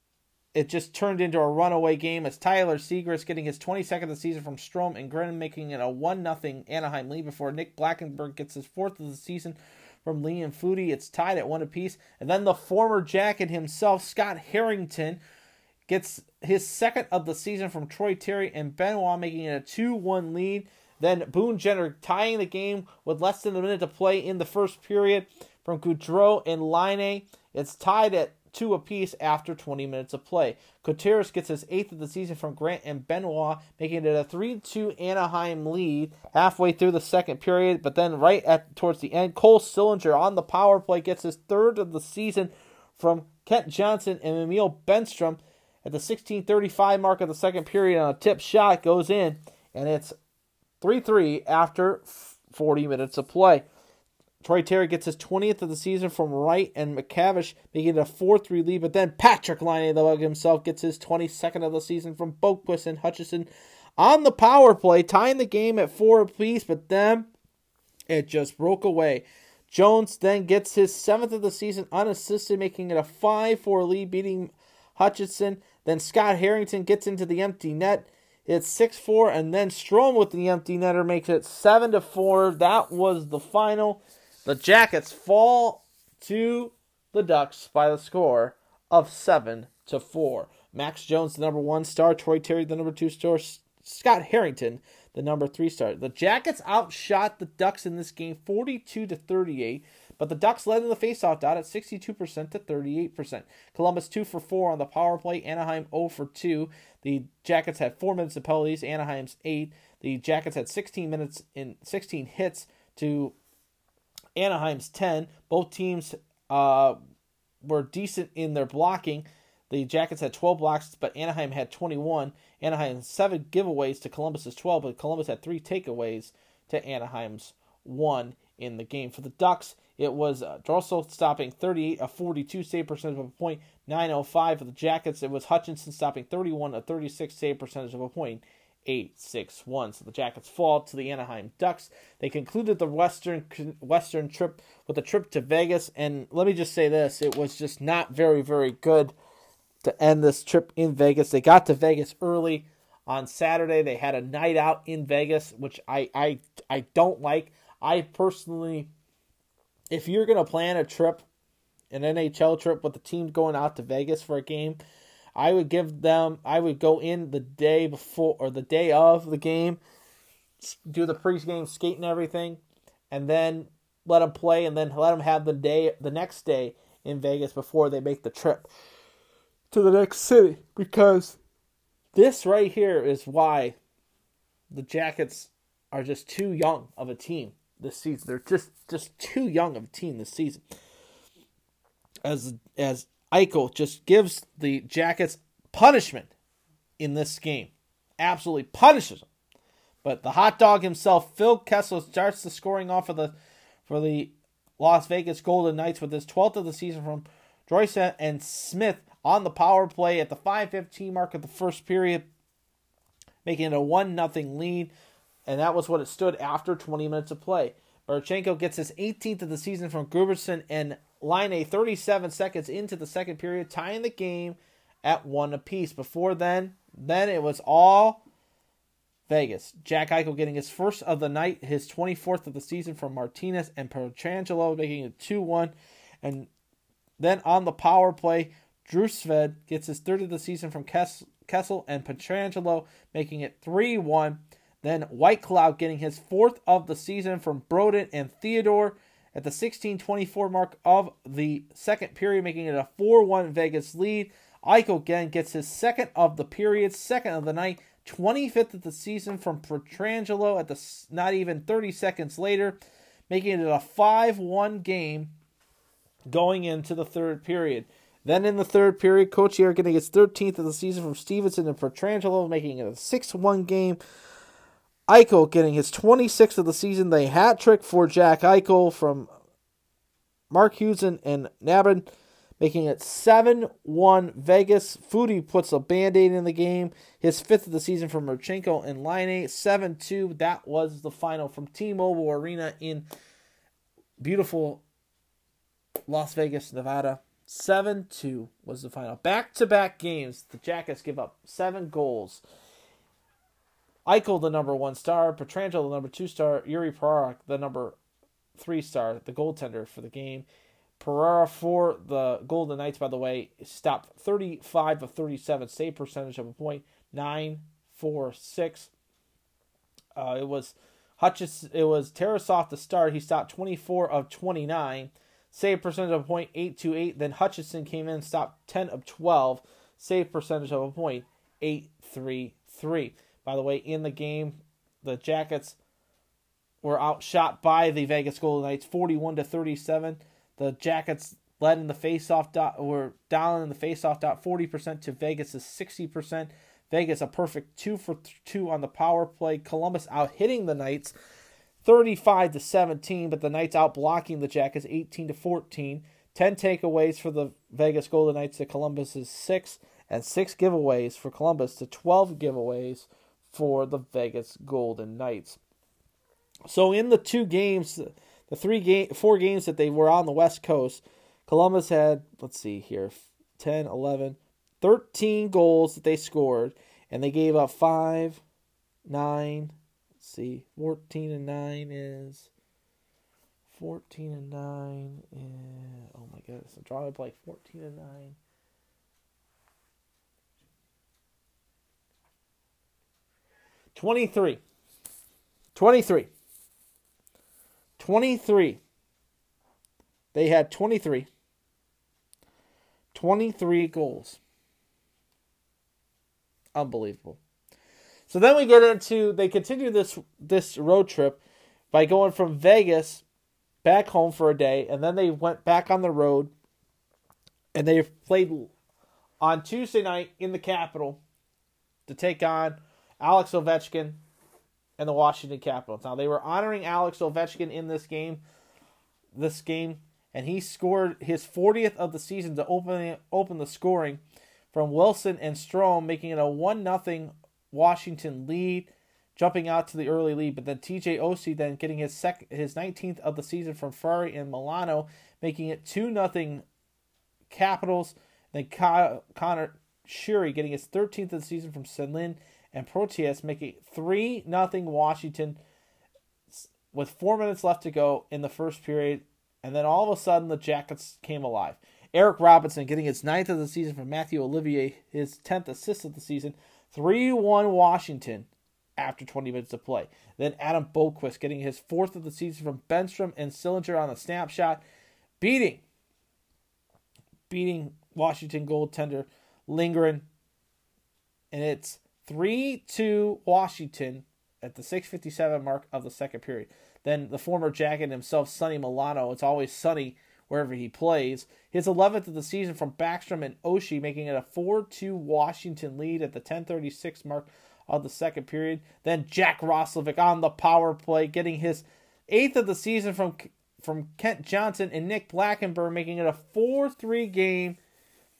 it just turned into a runaway game as Tyler Seagrass getting his twenty-second of the season from Strome and Grennan making it a one nothing Anaheim lead before Nick Blackenberg gets his fourth of the season from Liam Foudy. It's tied at one apiece. And then the former Jacket himself, Scott Harrington, gets his second of the season from Troy Terry and Benoit making it a two one lead. Then Boone Jenner tying the game with less than a minute to play in the first period from Goudreau and Laine. It's tied at two apiece after twenty minutes of play. Couturier gets his eighth of the season from Grant and Benoit, making it a three two Anaheim lead halfway through the second period. But then right at towards the end, Cole Sillinger on the power play gets his third of the season from Kent Johnson and Emil Benstrom at the sixteen thirty-five mark of the second period on a tip shot goes in, and it's three three after forty minutes of play. Troy Terry gets his twentieth of the season from Wright and McCavish, making it a four three lead. But then Patrick Laine, the bug himself, gets his twenty-second of the season from Boquist and Hutchison on the power play, tying the game at four apiece. But then it just broke away. Jones then gets his seventh of the season unassisted, making it a five four lead, beating Hutchison. Then Scott Harrington gets into the empty net. It's six four, and then Strome with the empty netter makes it seven to four. That was the final. The Jackets fall to the Ducks by the score of seven to four. Max Jones, the number one star. Troy Terry, the number two star. Scott Harrington, the number three star. The Jackets outshot the Ducks in this game forty-two to thirty-eight, but the Ducks led in the faceoff dot at sixty-two percent to thirty-eight percent. Columbus two for four on the power play. Anaheim zero for two. The Jackets had four minutes of penalties. Anaheim's eight. The Jackets had sixteen minutes in sixteen hits to Anaheim's ten. Both teams uh, were decent in their blocking. The Jackets had twelve blocks, but Anaheim had twenty-one. Anaheim had seven giveaways to Columbus's twelve, but Columbus had three takeaways to Anaheim's one in the game. For the Ducks, it was uh, Drossel stopping thirty-eight of forty-two, save percentage of a point nine oh five. For the Jackets, it was Hutchinson stopping thirty-one of thirty-six, save percentage of a point eight six one. So the Jackets fall to the Anaheim Ducks. They concluded the Western Western trip with a trip to Vegas, and let me just say this, it was just not very, very good to end this trip in Vegas. They got to Vegas early on Saturday. They had a night out in Vegas, which I I, I don't like. I personally, if you're going to plan a trip, an N H L trip with the team going out to Vegas for a game, I would give them, I would go in the day before or the day of the game, do the pregame skate and everything, and then let them play, and then let them have the day, the next day in Vegas before they make the trip to the next city. Because this right here is why the Jackets are just too young of a team this season. They're just, just too young of a team this season. As as Eichel just gives the Jackets punishment in this game. Absolutely punishes them. But the hot dog himself, Phil Kessel, starts the scoring off of the for the Las Vegas Golden Knights with his twelfth of the season from Droysa and Smith on the power play at the five fifteen mark of the first period, making it a one nothing lead, and that was what it stood after twenty minutes of play. Marchenko gets his eighteenth of the season from Gruberson and Laine thirty-seven seconds into the second period, tying the game at one apiece. Before then, then it was all Vegas. Jack Eichel getting his first of the night, his twenty-fourth of the season from Martinez and Pietrangelo, making it two one. And then on the power play, Drusved gets his third of the season from Kessel and Pietrangelo, making it three one. Then White Cloud getting his fourth of the season from Brodin and Theodore at the sixteen twenty-four mark of the second period, making it a four one Vegas lead. Eichel again gets his second of the period, second of the night, twenty-fifth of the season from Pietrangelo at the not even thirty seconds later, making it a five one game going into the third period. Then in the third period, Cochier getting his thirteenth of the season from Stevenson and Pietrangelo, making it a six one game. Eichel getting his twenty-sixth of the season, the hat trick for Jack Eichel from Mark Husen and Nabin, making it seven one Vegas. Foudy puts a Band-Aid in the game. His fifth of the season from Marchenko and Laine, seven two. That was the final from T-Mobile Arena in beautiful Las Vegas, Nevada. seven two was the final. Back-to-back games, the Jackets give up seven goals. Eichel, the number one star. Pietrangelo, the number two star. Yuri Proharak, the number three star, the goaltender for the game. Pereira for the Golden Knights, by the way, stopped thirty-five of thirty-seven, save percentage of a point, nine four six. Uh, it was Hutchison, it was Tarasov to start. He stopped twenty-four of twenty-nine, save percentage of a point, eight two eight. Then Hutchison came in and stopped ten of twelve, save percentage of a point, eight three three. By the way, in the game, the Jackets were outshot by the Vegas Golden Knights, forty-one to thirty-seven. The Jackets led in the faceoff dot, were down in the faceoff dot, forty percent to Vegas' sixty percent. Vegas a perfect two for two on the power play. Columbus out hitting the Knights, thirty-five to seventeen, but the Knights out blocking the Jackets, eighteen to fourteen. ten takeaways for the Vegas Golden Knights to Columbus' six, and six giveaways for Columbus to twelve giveaways for the Vegas Golden Knights. So in the two games, the three game, four games that they were on the West Coast, Columbus had, let's see here, ten, eleven, thirteen goals that they scored, and they gave up five, nine, let's see, fourteen and nine is, fourteen and nine is, oh my goodness, I'm drawing a blank, fourteen and nine. twenty-three. twenty-three. twenty-three. They had twenty-three. twenty-three goals. Unbelievable. So then we get into, they continue this this road trip by going from Vegas back home for a day, and then they went back on the road, and they played on Tuesday night in the Capitol to take on Alex Ovechkin and the Washington Capitals. Now, they were honoring Alex Ovechkin in this game, this game, and he scored his fortieth of the season to open open the scoring from Wilson and Strome, making it a one nothing Washington lead, jumping out to the early lead. But then T J Oshie then getting his sec- his nineteenth of the season from Ferrari and Milano, making it two nothing Capitals. Then Con- Connor Sheary getting his thirteenth of the season from Selin and Proteas, making three nothing Washington with four minutes left to go in the first period. And then all of a sudden, the Jackets came alive. Eric Robinson getting his ninth of the season from Matthew Olivier, his tenth assist of the season. three one Washington after twenty minutes of play. Then Adam Boqvist getting his fourth of the season from Benstrom and Sillinger on a snapshot, beating, beating Washington goaltender Lindgren. And it's three two Washington at the six fifty-seven mark of the second period. Then the former Jacket himself, Sonny Milano, it's always sunny wherever he plays. His eleventh of the season from Backstrom and Oshie, making it a four two Washington lead at the ten thirty-six mark of the second period. Then Jack Roslovic on the power play, getting his eighth of the season from, from Kent Johnson and Nick Blackenberg, making it a four three game.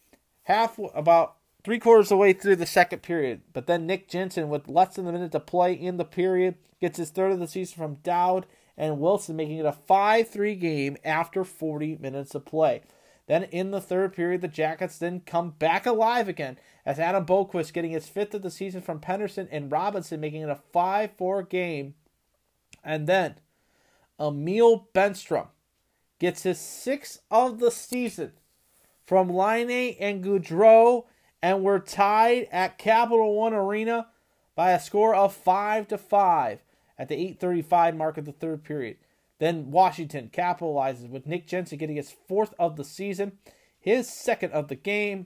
half about three quarters of the way through the second period. But then Nick Jensen, with less than a minute to play in the period, gets his third of the season from Dowd and Wilson, making it a five three game after forty minutes of play. Then in the third period, the Jackets then come back alive again, as Adam Boqvist getting his fifth of the season from Penderson and Robinson, making it a five four game. And then Emil Benstrom gets his sixth of the season from Laine and Gaudreau, and we're tied at Capital One Arena by a score of five to five at the eight thirty-five mark of the third period. Then Washington capitalizes with Nick Jensen getting his fourth of the season, his second of the game.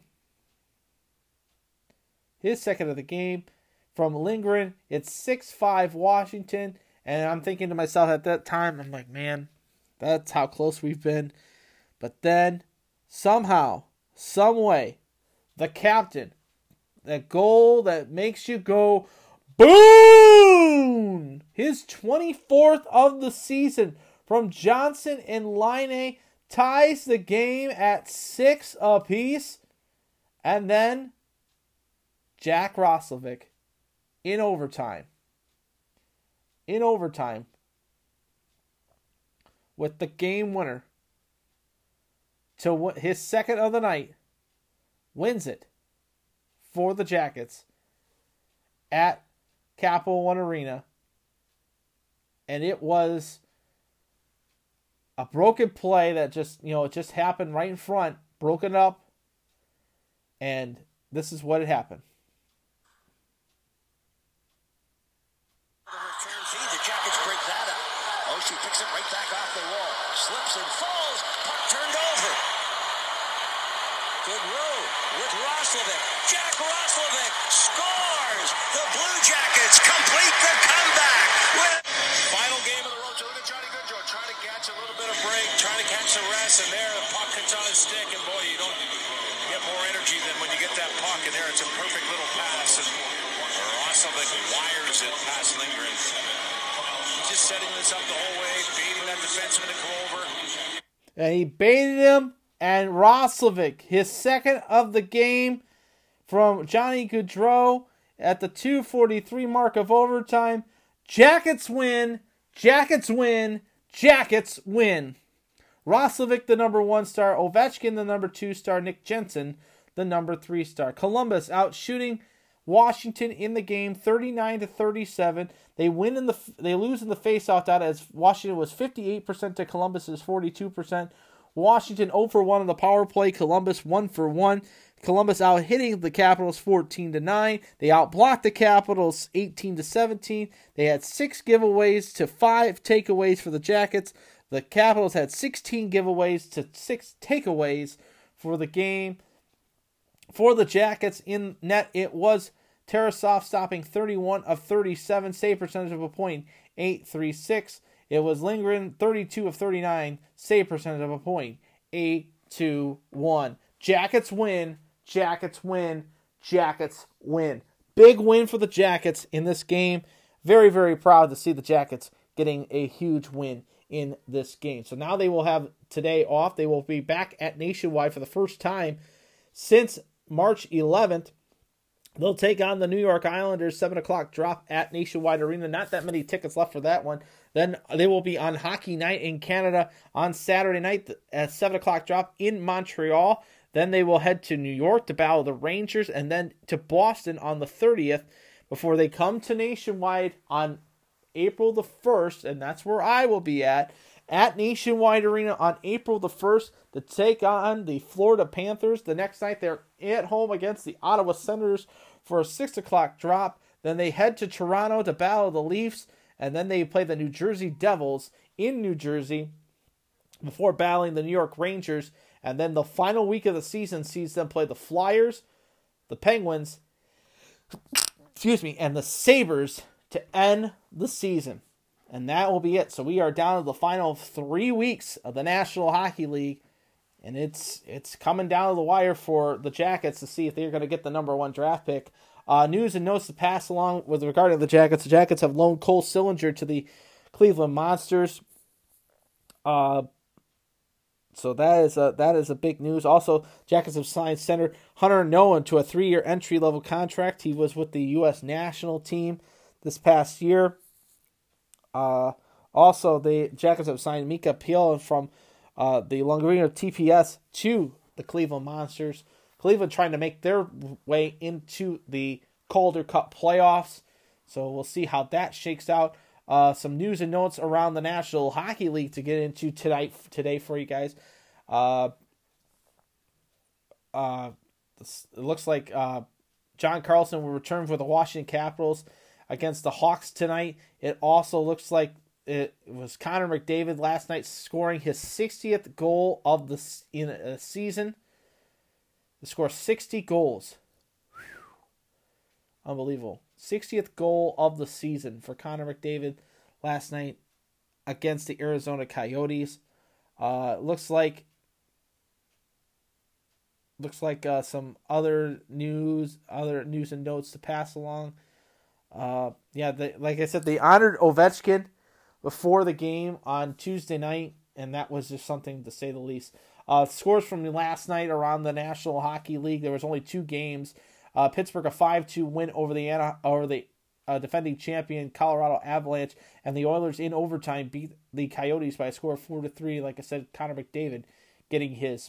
His second of the game from Lindgren. It's six five Washington. And I'm thinking to myself at that time, I'm like, man, that's how close we've been. But then, somehow, some way, the captain, that goal that makes you go, boom! His twenty-fourth of the season from Johnson and Laine ties the game at six apiece. And then Jack Roslovic in overtime. In overtime. With the game winner. To his second of the night. Wins it for the Jackets at Capital One Arena. And it was a broken play that just, you know, it just happened right in front. Broken up. And this is what had happened. The Jackets break that up. Oh, she picks it right back off the wall. Slips and falls. Puck turned over. Good row with Roslovic. Jack Roslovic scores. The Blue Jackets complete the comeback. With final game of the road. So look at Johnny Gaudreau trying to catch a little bit of break, trying to catch the rest, and there the puck hits on his stick, and boy, you don't get more energy than when you get that puck, and there it's a perfect little pass, and Roslovic wires it past Lindgren. He's just setting this up the whole way, baiting that defenseman to come over. And he baited him. And Roslovic, his second of the game from Johnny Gaudreau at the two forty-three mark of overtime. Jackets win, Jackets win, Jackets win. Roslovic, the number one star. Ovechkin, the number two star. Nick Jensen, the number three star. Columbus out shooting Washington in the game, thirty-nine to thirty-seven. They win in the they lose in the faceoff data as Washington was fifty-eight percent to Columbus's forty-two percent. Washington zero for one on the power play. Columbus one for one. Columbus out hitting the Capitals fourteen to nine. They outblocked the Capitals eighteen to seventeen. They had six giveaways to five takeaways for the Jackets. The Capitals had sixteen giveaways to six takeaways for the game. For the Jackets in net, it was Tarasov stopping thirty-one of thirty-seven, save percentage of a point eight thirty-six. It was Lindgren, thirty-two of thirty-nine, save percentage of a point eight twenty-one. Jackets win, Jackets win, Jackets win. Big win for the Jackets in this game. Very, very proud to see the Jackets getting a huge win in this game. So now they will have today off. They will be back at Nationwide for the first time since March eleventh. They'll take on the New York Islanders, seven o'clock drop at Nationwide Arena. Not that many tickets left for that one. Then they will be on Hockey Night in Canada on Saturday night at seven o'clock drop in Montreal. Then they will head to New York to battle the Rangers, and then to Boston on the thirtieth before they come to Nationwide on April the first, and that's where I will be at, at Nationwide Arena on April the first to take on the Florida Panthers. The next night they're at home against the Ottawa Senators for a six o'clock drop. Then they head to Toronto to battle the Leafs, and then they play the New Jersey Devils in New Jersey before battling the New York Rangers. And then the final week of the season sees them play the Flyers, the Penguins, excuse me, and the Sabres to end the season. And that will be it. So we are down to the final three weeks of the National Hockey League. And it's it's coming down to the wire for the Jackets to see if they're going to get the number one draft pick. Uh, news and notes to pass along with regard to the Jackets. The Jackets have loaned Cole Sillinger to the Cleveland Monsters. Uh, So that is a that is a big news. Also, Jackets have signed center Hunter Nolan to a three-year entry-level contract. He was with the U S national team this past year. Uh, also, the Jackets have signed Mika Peel from uh, the Longarino T P S to the Cleveland Monsters. Cleveland trying to make their way into the Calder Cup playoffs. So we'll see how that shakes out. Uh, some news and notes around the National Hockey League to get into tonight today for you guys. Uh, uh, it looks like uh, John Carlson will return for the Washington Capitals against the Hawks tonight. It also looks like it was Connor McDavid last night scoring his sixtieth goal of the in a season. To score sixty goals. Whew. Unbelievable. sixtieth goal of the season for Connor McDavid last night against the Arizona Coyotes. Uh, looks like looks like uh, some other news, other news and notes to pass along. Uh, yeah, the, like I said, they honored Ovechkin before the game on Tuesday night, and that was just something to say the least. Uh, scores from last night around the National Hockey League. There was only two games. Uh, Pittsburgh a five two win over the over the uh, defending champion Colorado Avalanche, and the Oilers in overtime beat the Coyotes by a score of four to three. Like I said, Connor McDavid getting his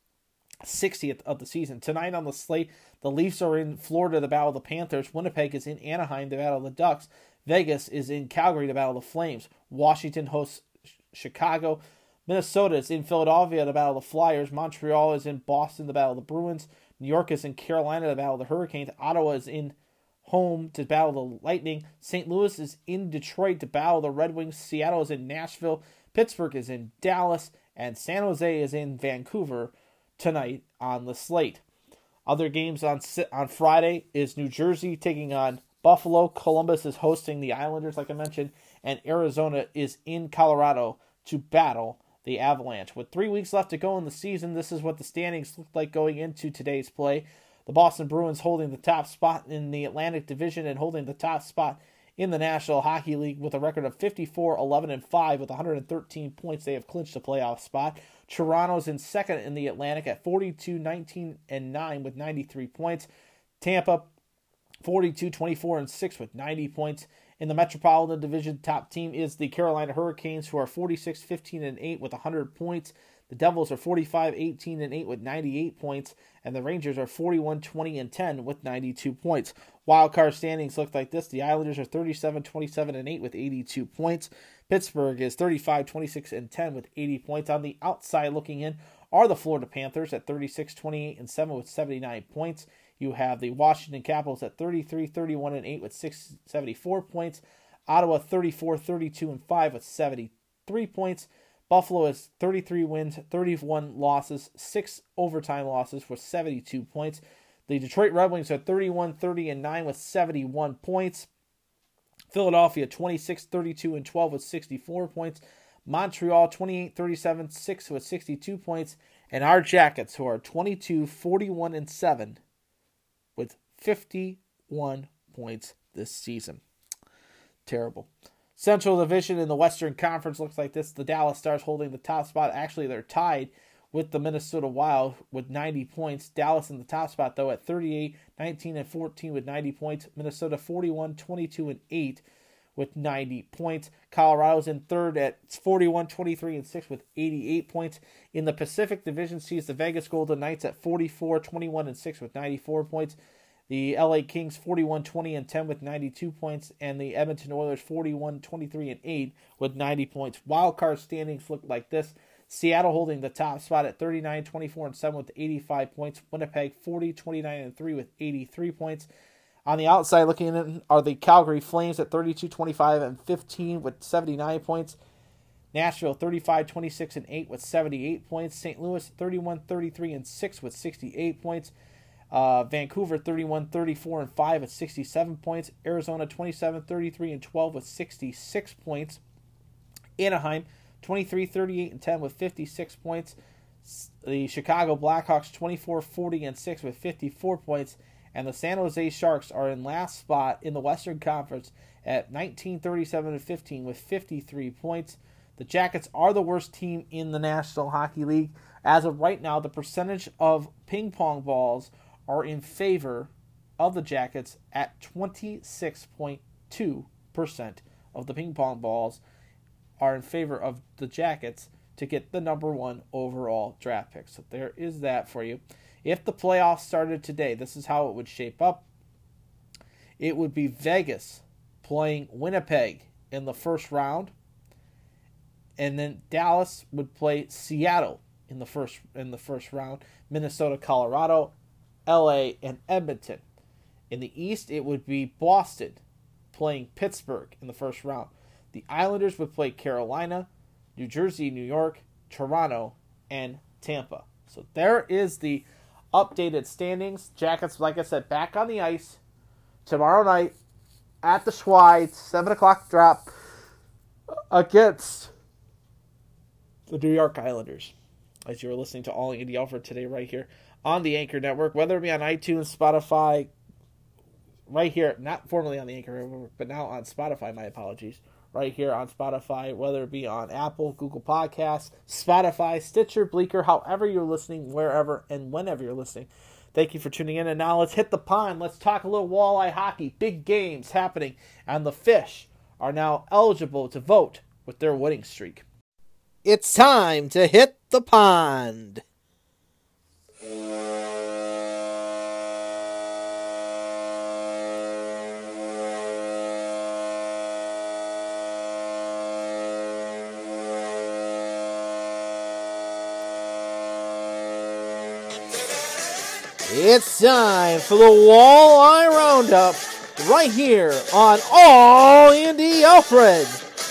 sixtieth of the season. Tonight on the slate, the Leafs are in Florida to battle the Panthers. Winnipeg is in Anaheim to battle the Ducks. Vegas is in Calgary to battle the Flames. Washington hosts Chicago. Minnesota is in Philadelphia to battle the Flyers. Montreal is in Boston to battle the Bruins. New York is in Carolina to battle the Hurricanes. Ottawa is in home to battle the Lightning. Saint Louis is in Detroit to battle the Red Wings. Seattle is in Nashville. Pittsburgh is in Dallas. And San Jose is in Vancouver tonight on the slate. Other games on on Friday is New Jersey taking on Buffalo. Columbus is hosting the Islanders, like I mentioned. And Arizona is in Colorado to battle the Avalanche. With three weeks left to go in the season, this is what the standings look like going into today's play. The Boston Bruins holding the top spot in the Atlantic Division and holding the top spot in the National Hockey League with a record of fifty-four, eleven, and five with one hundred thirteen points. They have clinched a playoff spot. Toronto's in second in the Atlantic at forty-two, nineteen, and nine with ninety-three points. Tampa, forty-two, twenty-four, and six with ninety points. In the Metropolitan Division, top team is the Carolina Hurricanes, who are forty-six, fifteen, and eight with one hundred points. The Devils are forty-five, eighteen, and eight with ninety-eight points. And the Rangers are forty-one, twenty, and ten with ninety-two points. Wildcard standings look like this. The Islanders are thirty-seven, twenty-seven, and eight with eighty-two points. Pittsburgh is thirty-five, twenty-six, and ten with eighty points. On the outside looking in are the Florida Panthers at thirty-six, twenty-eight, and seven with seventy-nine points. You have the Washington Capitals at thirty-three, thirty-one, and eight with seventy-four points. Ottawa thirty-four, thirty-two, and five with seventy-three points. Buffalo is thirty-three wins, thirty-one losses, six overtime losses with seventy-two points. The Detroit Red Wings are thirty-one, thirty, and nine with seventy-one points. Philadelphia twenty-six, thirty-two, and twelve with sixty-four points. Montreal twenty-eight, thirty-seven, six with sixty-two points. And our Jackets, who are twenty-two, forty-one, and seven with fifty-one points this season. Terrible. Central Division in the Western Conference looks like this. The Dallas Stars holding the top spot. Actually, they're tied with the Minnesota Wild with ninety points. Dallas in the top spot, though, at thirty-eight, nineteen, and fourteen with ninety points. Minnesota forty-one, twenty-two, and eight with ninety points. Colorado's in third at forty-one, twenty-three, and six with eighty-eight points. In the Pacific Division sees the Vegas Golden Knights at forty-four, twenty-one, and six with ninety-four points. The L A Kings forty-one, twenty, and ten with ninety-two points, and the Edmonton Oilers forty-one, twenty-three, and eight with ninety points. Wildcard standings look like this. Seattle holding the top spot at thirty-nine, twenty-four, and seven with eighty-five points. Winnipeg forty, twenty-nine, and three with eighty-three points. On the outside looking in are the Calgary Flames at thirty-two, twenty-five, and fifteen with seventy-nine points. Nashville thirty-five, twenty-six, and eight with seventy-eight points. Saint Louis thirty-one, thirty-three, and six with sixty-eight points. Uh, Vancouver thirty-one, thirty-four, and five with sixty-seven points. Arizona twenty-seven, thirty-three, and twelve with sixty-six points. Anaheim twenty-three, thirty-eight, and ten with fifty-six points. The Chicago Blackhawks twenty-four, forty, and six with fifty-four points. And the San Jose Sharks are in last spot in the Western Conference at nineteen, thirty-seven, and fifteen with fifty-three points. The Jackets are the worst team in the National Hockey League. As of right now, the percentage of ping pong balls are in favor of the Jackets at twenty-six point two percent of the ping pong balls are in favor of the Jackets to get the number one overall draft pick. So there is that for you. If the playoffs started today, this is how it would shape up. It would be Vegas playing Winnipeg in the first round, and then Dallas would play Seattle in the first in the first round, Minnesota, Colorado, L A, and Edmonton. In the East, it would be Boston playing Pittsburgh in the first round. The Islanders would play Carolina, New Jersey, New York, Toronto, and Tampa. So there is the updated standings. Jackets, like I said, back on the ice tomorrow night at the Schwide, seven o'clock drop against the New York Islanders. As you are listening to All Indie Alfred today right here on the Anchor Network, whether it be on iTunes, Spotify, right here, not formerly on the Anchor Network, but now on Spotify, my apologies, right here on Spotify, whether it be on Apple, Google Podcasts, Spotify, Stitcher, Bleaker, however you're listening, wherever and whenever you're listening. Thank you for tuning in, and now let's hit the pond. Let's talk a little walleye hockey. Big games happening, and the Fish are now eligible to vote with their winning streak. It's time to hit the pond. It's time for the Walleye Roundup right here on All Indie Alfred.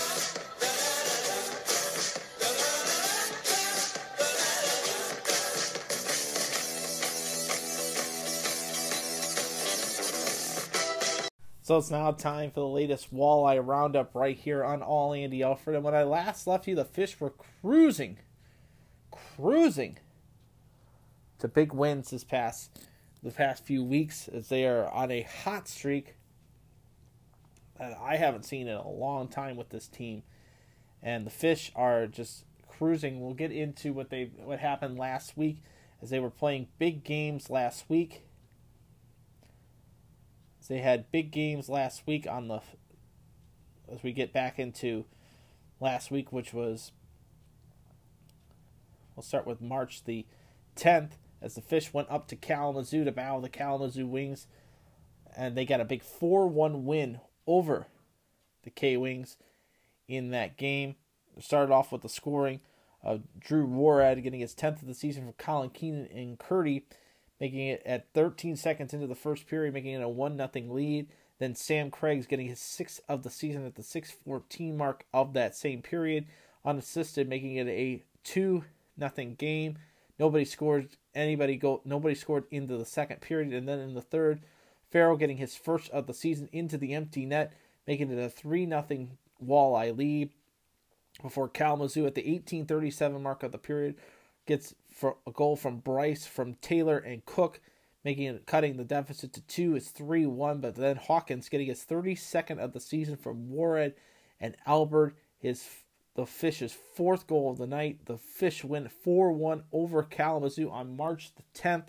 So it's now time for the latest Walleye Roundup right here on All Andy Alfred. And when I last left you, the Fish were cruising, cruising to big wins this past, the past few weeks as they are on a hot streak that I haven't seen in a long time with this team. And the Fish are just cruising. We'll get into what they what happened last week as they were playing big games last week. They had big games last week on the, as we get back into last week, which was, we'll start with March the tenth, as the Fish went up to Kalamazoo to battle the Kalamazoo Wings, and they got a big four one win over the K-Wings in that game. It started off with the scoring of Drew Worrad getting his tenth of the season from Colin Keenan and Curdy, making it at thirteen seconds into the first period, making it a one nothing lead. Then Sam Craig's getting his sixth of the season at the six fourteen mark of that same period, unassisted, making it a two nothing game. Nobody scored anybody go nobody scored into the second period, and then in the third, Farrell getting his first of the season into the empty net, making it a three nothing Walleye lead, before Kalamazoo at the eighteen thirty-seven mark of the period gets for a goal from Bryce, from Taylor, and Cook, making it, cutting the deficit to two. It's three one, but then Hawkins getting his thirty-second of the season from Worrad and Albert, his the Fish's fourth goal of the night. The Fish win four one over Kalamazoo on March the tenth,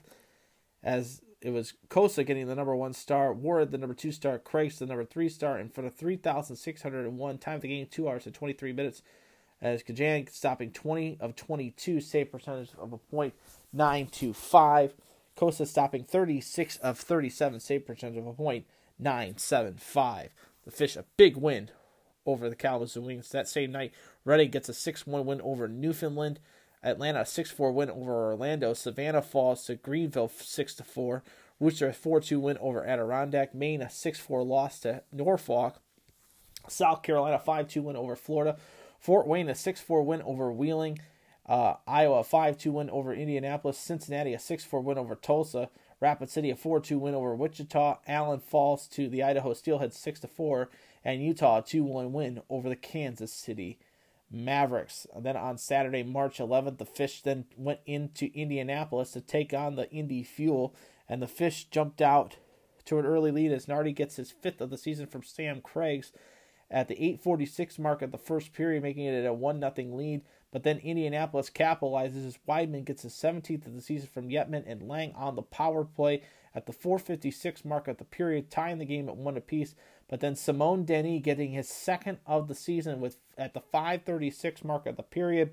as it was Kosa getting the number one star, Worrad the number two star, Craig's the number three star, and for the three thousand six hundred one time of the game, two hours and twenty-three minutes, as Kajan stopping twenty of twenty-two, save percentage of a point nine two five. Kosa stopping thirty-six of thirty-seven, save percentage of a point nine seven five. The Fish, a big win over the Kalamazoo Wings. That same night, Reading gets a six one win over Newfoundland. Atlanta, a six four win over Orlando. Savannah falls to Greenville six to four. Worcester, a four two win over Adirondack. Maine, a six four loss to Norfolk. South Carolina, five two win over Florida. Fort Wayne, a six four win over Wheeling. Uh, Iowa, a five two win over Indianapolis. Cincinnati, a six four win over Tulsa. Rapid City, a four two win over Wichita. Allen falls to the Idaho Steelhead six to four. And Utah, a two one win over the Kansas City Mavericks. And then on Saturday, March eleventh, the Fish then went into Indianapolis to take on the Indy Fuel. And the Fish jumped out to an early lead as Nardi gets his fifth of the season from Sam Craig's, at the eight forty-six mark of the first period, making it a one nothing lead. But then Indianapolis capitalizes as Weidman gets his seventeenth of the season from Yetman and Lang on the power play at the four fifty-six mark of the period, tying the game at one apiece. But then Simone Denny getting his second of the season with at the five thirty-six mark of the period.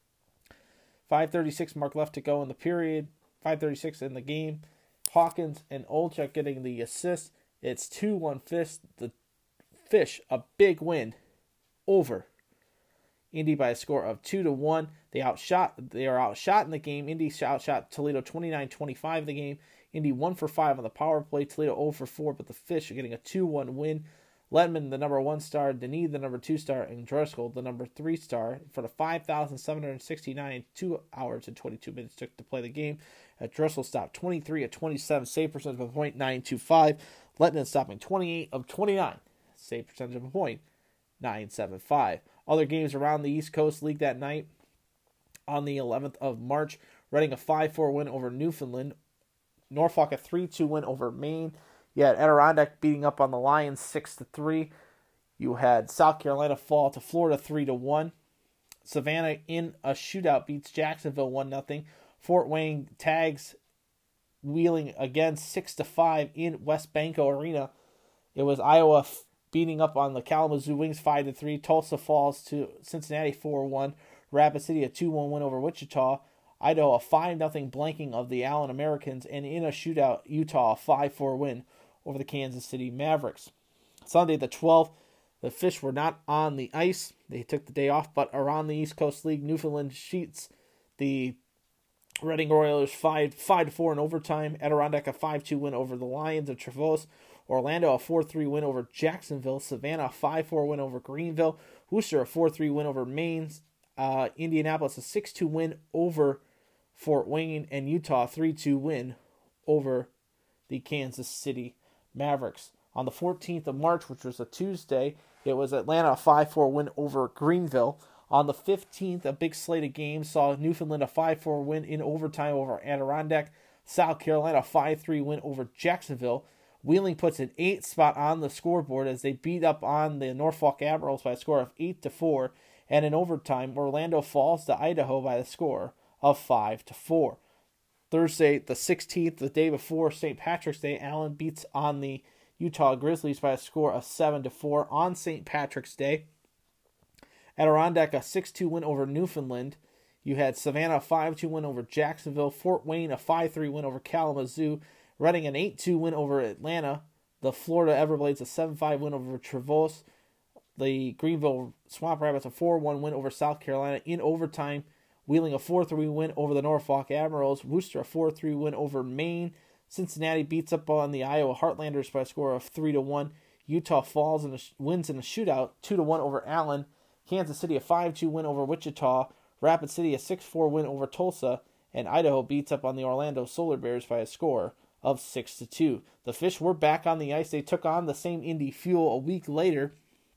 five thirty-six mark left to go in the period. five thirty-six in the game. Hawkins and Olchuk getting the assist. It's two one Fish. The Fish, a big win over Indy by a score of two to one. They outshot. They are outshot in the game. Indy outshot Toledo twenty-nine twenty-five in the game. Indy one for five on the power play. Toledo zero for four, but the Fish are getting a two one win. Letman, the number one star. Denis, the number two star. And Driscoll, the number three star. For the five thousand seven hundred sixty-nine, two hours and twenty-two minutes took to play the game. At Driscoll stopped twenty-three of twenty-seven, save percentage of a point nine two five. Letman stopping twenty-eight of twenty-nine, save percentage of a point nine seven five. Other games around the East Coast League that night. On the eleventh of March, Reading a five four win over Newfoundland. Norfolk a three two win over Maine. You had Adirondack beating up on the Lions six to three. You had South Carolina fall to Florida three to one. Savannah in a shootout beats Jacksonville one nothing. Fort Wayne tags Wheeling again six to five in West Banco Arena. It was Iowa f- beating up on the Kalamazoo Wings five to three. Tulsa falls to Cincinnati four one. Rapid City a two one win over Wichita. Idaho a five nothing blanking of the Allen Americans. And in a shootout, Utah a five four win over the Kansas City Mavericks. Sunday the twelfth, the Fish were not on the ice. They took the day off, but are on the East Coast League. Newfoundland sheets the Reading Royals five to four in overtime. Adirondack a five two win over the Lions of Trevose. Orlando a four three win over Jacksonville. Savannah a five four win over Greenville. Worcester a four three win over Maine. Uh, Indianapolis a six two win over Fort Wayne. And Utah a three two win over the Kansas City Mavericks. On the fourteenth of March, which was a Tuesday, it was Atlanta a five four win over Greenville. On the fifteenth, a big slate of games saw Newfoundland a five four win in overtime over Adirondack. South Carolina a five three win over Jacksonville. Wheeling puts an eight spot on the scoreboard as they beat up on the Norfolk Admirals by a score of eight to four. And in overtime, Orlando falls to Idaho by the score of five to four. Thursday, the sixteenth, the day before Saint Patrick's Day, Allen beats on the Utah Grizzlies by a score of seven to four on Saint Patrick's Day. Adirondack a six two win over Newfoundland. You had Savannah a five two win over Jacksonville. Fort Wayne a five three win over Kalamazoo. Reading an eight two win over Atlanta. The Florida Everblades a seven five win over Trevose. The Greenville Swamp Rabbits a four one win over South Carolina in overtime. Wheeling a four three win over the Norfolk Admirals. Worcester a four three win over Maine. Cincinnati beats up on the Iowa Heartlanders by a score of three to one. Utah falls and wins in a shootout two to one over Allen. Kansas City a five two win over Wichita. Rapid City a six four win over Tulsa. And Idaho beats up on the Orlando Solar Bears by a score of six to two. The Fish were back on the ice. They took on the same Indy Fuel a week later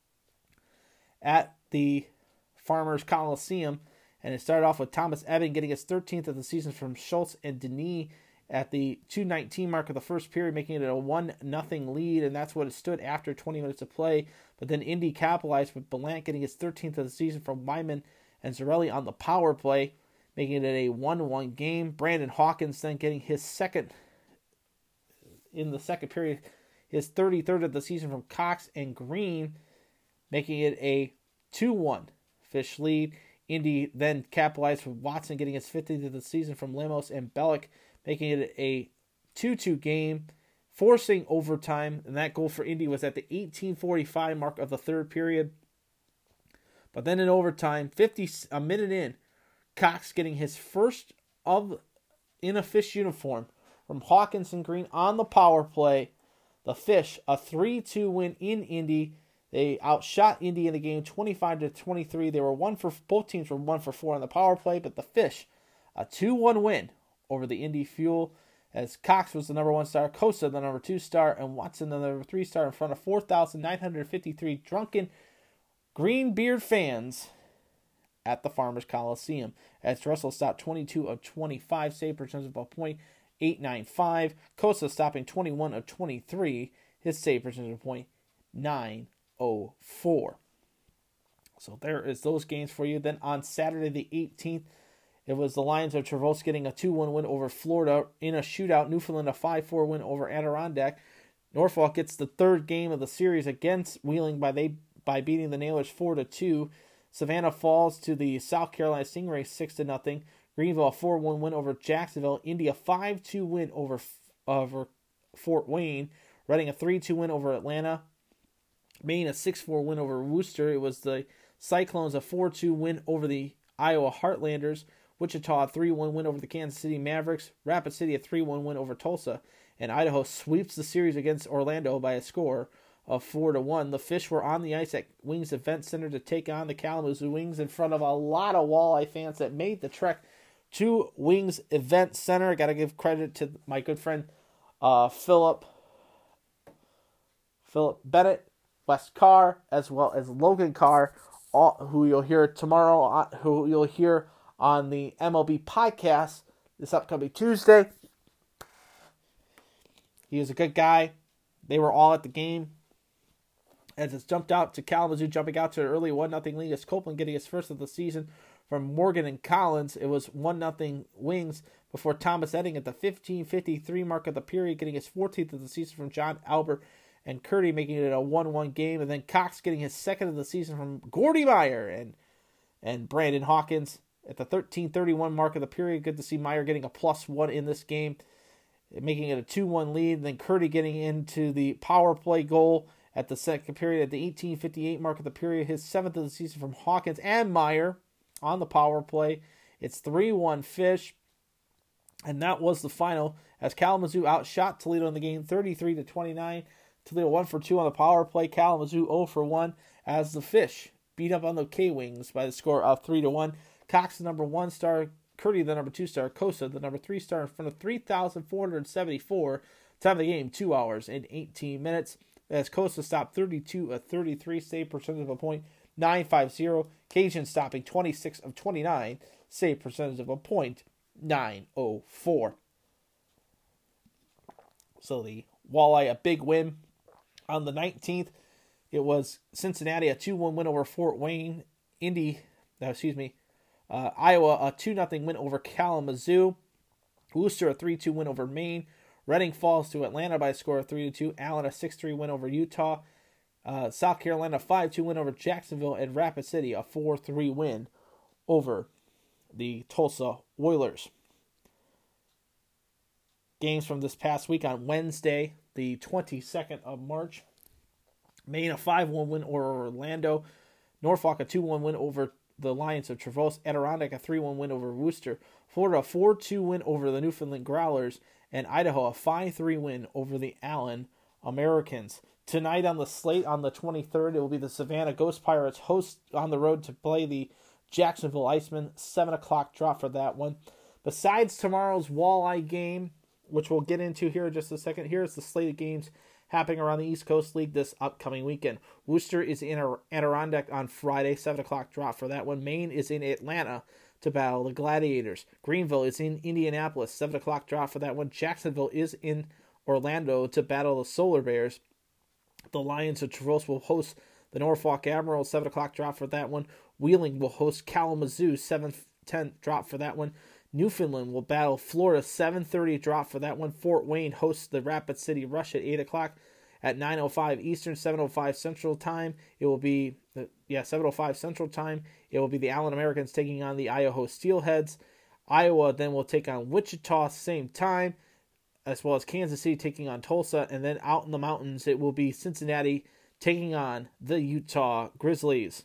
at the Farmers Coliseum. And it started off with Thomas Ebbing getting his thirteenth of the season from Schultz and Denis at the two nineteen mark of the first period, making it a one nothing lead, and that's what it stood after twenty minutes of play. But then Indy capitalized with Ballant getting his thirteenth of the season from Wyman and Zarelli on the power play, making it a one one game. Brandon Hawkins then getting his second, in the second period, his thirty-third of the season from Cox and Green, making it a two one Fish lead. Indy then capitalized with Watson getting his fiftieth of the season from Lemos and Bellick, making it a two two game, forcing overtime. And that goal for Indy was at the eighteen forty-five mark of the third period. But then in overtime, fifty a minute in, Cox getting his first of in a Fish uniform from Hawkins and Green on the power play. The Fish, a three two win in Indy. They outshot Indy in the game twenty-five to twenty-three. They were one for both teams were one for four on the power play, but the Fish, a two one win over the Indy Fuel, as Cox was the number one star, Costa the number two star, and Watson the number three star in front of four thousand nine hundred fifty-three drunken Greenbeard fans at the Farmers Coliseum. As Russell stopped twenty-two of twenty-five, save percentage of a point eight nine five. Costa stopping twenty-one of twenty-three, his save percentage of point nine oh four. So there is those games for you. Then on Saturday the eighteenth, it was the Lions of Traverse getting a two one win over Florida in a shootout. Newfoundland a five four win over Adirondack. Norfolk gets the third game of the series against Wheeling by they by beating the Nailers four to two. Savannah falls to the South Carolina Stingrays six to nothing. Greenville a four one win over Jacksonville. Indy a five two win over over Fort Wayne. Reading a three two win over Atlanta. Maine a six four win over Worcester. It was the Cyclones a four two win over the Iowa Heartlanders. Wichita a three one win over the Kansas City Mavericks. Rapid City a three one win over Tulsa. And Idaho sweeps the series against Orlando by a score of four to one. The Fish were on the ice at Wings Event Center to take on the Kalamazoo Wings in front of a lot of Walleye fans that made the trek to Wings Event Center. Got to give credit to my good friend uh, Philip Philip Bennett, Wes Carr, as well as Logan Carr, all, who you'll hear tomorrow, who you'll hear on the M L B podcast this upcoming Tuesday. He is a good guy. They were all at the game. As it's jumped out to Kalamazoo, jumping out to an early one nothing lead as Copeland getting his first of the season from Morgan and Collins. It was one nothing Wings before Thomas Edding at the fifteen fifty-three mark of the period getting his fourteenth of the season from John Albert and Curdy, making it a one one game. And then Cox getting his second of the season from Gordy Meyer and, and Brandon Hawkins at the thirteen thirty-one mark of the period. Good to see Meyer getting a plus one in this game, making it a two one lead. And then Curdy getting into the power play goal at the second period at the eighteen fifty-eight mark of the period. His seventh of the season from Hawkins and Meyer on the power play. It's three one Fish. And that was the final as Kalamazoo outshot Toledo in the game thirty-three to twenty-nine. Toledo one for two on the power play. Kalamazoo zero for one as the Fish beat up on the K-Wings by the score of three to one. Cox, the number one star. Curdy, the number two star. Kosa, the number three star, in front of three thousand four hundred seventy-four. Time of the game, two hours and eighteen minutes. As Kosa stopped thirty-two of thirty-three, save percentage of a point nine fifty. Cajun stopping twenty-six of twenty-nine, save percentage of a point nine oh four. So the Walleye, a big win. On the nineteenth, it was Cincinnati, a two one win over Fort Wayne. Indy, no, excuse me, uh, Iowa, a two nothing win over Kalamazoo. Worcester, a three two win over Maine. Reading falls to Atlanta by a score of three to two. Allen, a six three win over Utah. Uh, South Carolina, a five two win over Jacksonville. And Rapid City, a four three win over the Tulsa Oilers. Games from this past week on Wednesday, the twenty-second of March. Maine, a five one win over Orlando. Norfolk, a two one win over the Lions of Traverse. Adirondack, a three one win over Worcester. Florida, a four two win over the Newfoundland Growlers. And Idaho, a five three win over the Allen Americans. Tonight on the slate, on the twenty-third, it will be the Savannah Ghost Pirates host on the road to play the Jacksonville Icemen. seven o'clock drop for that one. Besides tomorrow's Walleye game, which we'll get into here in just a second, here's the slate of games happening around the East Coast League this upcoming weekend. Worcester is in Adirondack on Friday, seven o'clock drop for that one. Maine is in Atlanta to battle the Gladiators. Greenville is in Indianapolis, seven o'clock drop for that one. Jacksonville is in Orlando to battle the Solar Bears. The Lions of Traverse will host the Norfolk Admirals, seven o'clock drop for that one. Wheeling will host Kalamazoo, seven ten drop for that one. Newfoundland will battle Florida, seven thirty drop for that one. Fort Wayne hosts the Rapid City Rush at eight o'clock. At nine oh five Eastern, seven oh five Central Time, it will be, yeah, seven oh five Central Time, it will be the Allen Americans taking on the Idaho Steelheads. Iowa then will take on Wichita, same time, as well as Kansas City taking on Tulsa. And then out in the mountains, it will be Cincinnati taking on the Utah Grizzlies.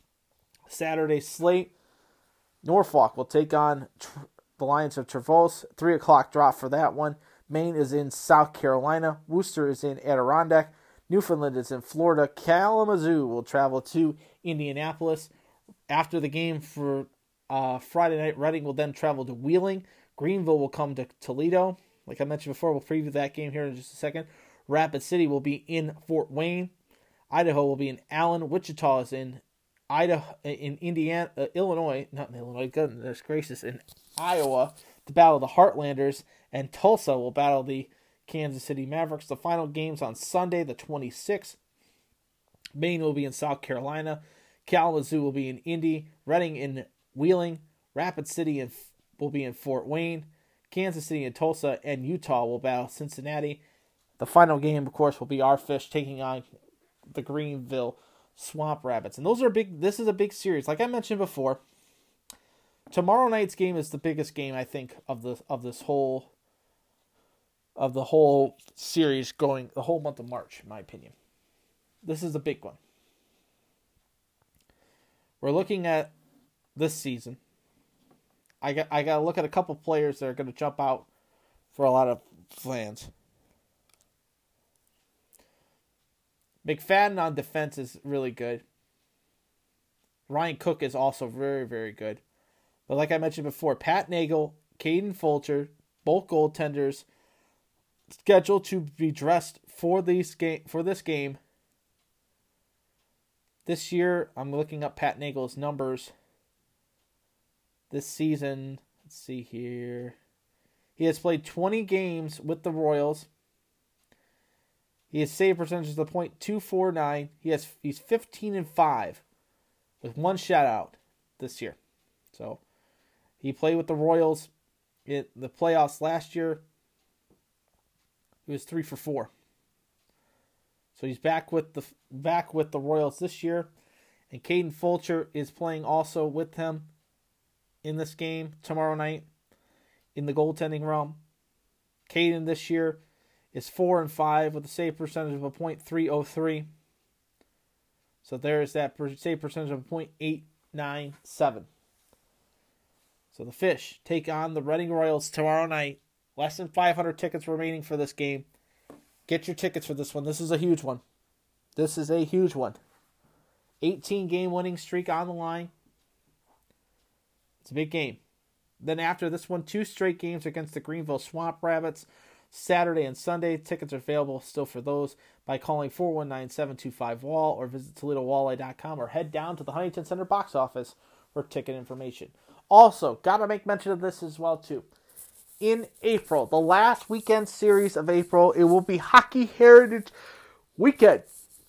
Saturday slate, Norfolk will take on tr- the Lions of Traverse, three o'clock drop for that one. Maine is in South Carolina. Worcester is in Adirondack. Newfoundland is in Florida. Kalamazoo will travel to Indianapolis. After the game for uh, Friday night, Reading will then travel to Wheeling. Greenville will come to Toledo. Like I mentioned before, we'll preview that game here in just a second. Rapid City will be in Fort Wayne. Idaho will be in Allen. Wichita is in Idaho, in Indiana, uh, Illinois, not in Illinois, goodness gracious, in Iowa to battle the Heartlanders, and Tulsa will battle the Kansas City Mavericks. The final games on Sunday, the twenty-sixth. Maine will be in South Carolina. Kalamazoo will be in Indy. Reading in Wheeling. Rapid City in, will be in Fort Wayne. Kansas City and Tulsa, and Utah will battle Cincinnati. The final game, of course, will be our Fish taking on the Greenville Swamp Rabbits. And those are big. This is a big series. Like I mentioned before, tomorrow night's game is the biggest game, I think, of the of this whole of the whole series going the whole month of March, in my opinion. This is a big one. We're looking at this season. I got I got to look at a couple players that are going to jump out for a lot of fans. McFadden on defense is really good. Ryan Cook is also very, very good. But like I mentioned before, Pat Nagel, Caden Fulcher, both goaltenders scheduled to be dressed for these game for this game. This year, I'm looking up Pat Nagel's numbers. This season, let's see here. He has played twenty games with the Royals. He has save percentage of point two four nine. He has he's fifteen and five with one shutout this year. So he played with the Royals in the playoffs last year. He was three for four. So he's back with the back with the Royals this year, and Caden Fulcher is playing also with him in this game tomorrow night in the goaltending realm. Caden this year is four and five with a save percentage of a point three oh three. So there is that save percentage of a point eight nine seven. So the Fish take on the Reading Royals tomorrow night. Less than five hundred tickets remaining for this game. Get your tickets for this one. This is a huge one. This is a huge one. eighteen game winning streak on the line. It's a big game. Then after this one, two straight games against the Greenville Swamp Rabbits. Saturday and Sunday. Tickets are available still for those by calling four one nine, seven two five, W A L L or visit Toledo Walleye dot com or head down to the Huntington Center box office for ticket information. Also, got to make mention of this as well, too. In April, the last weekend series of April, it will be Hockey Heritage Weekend.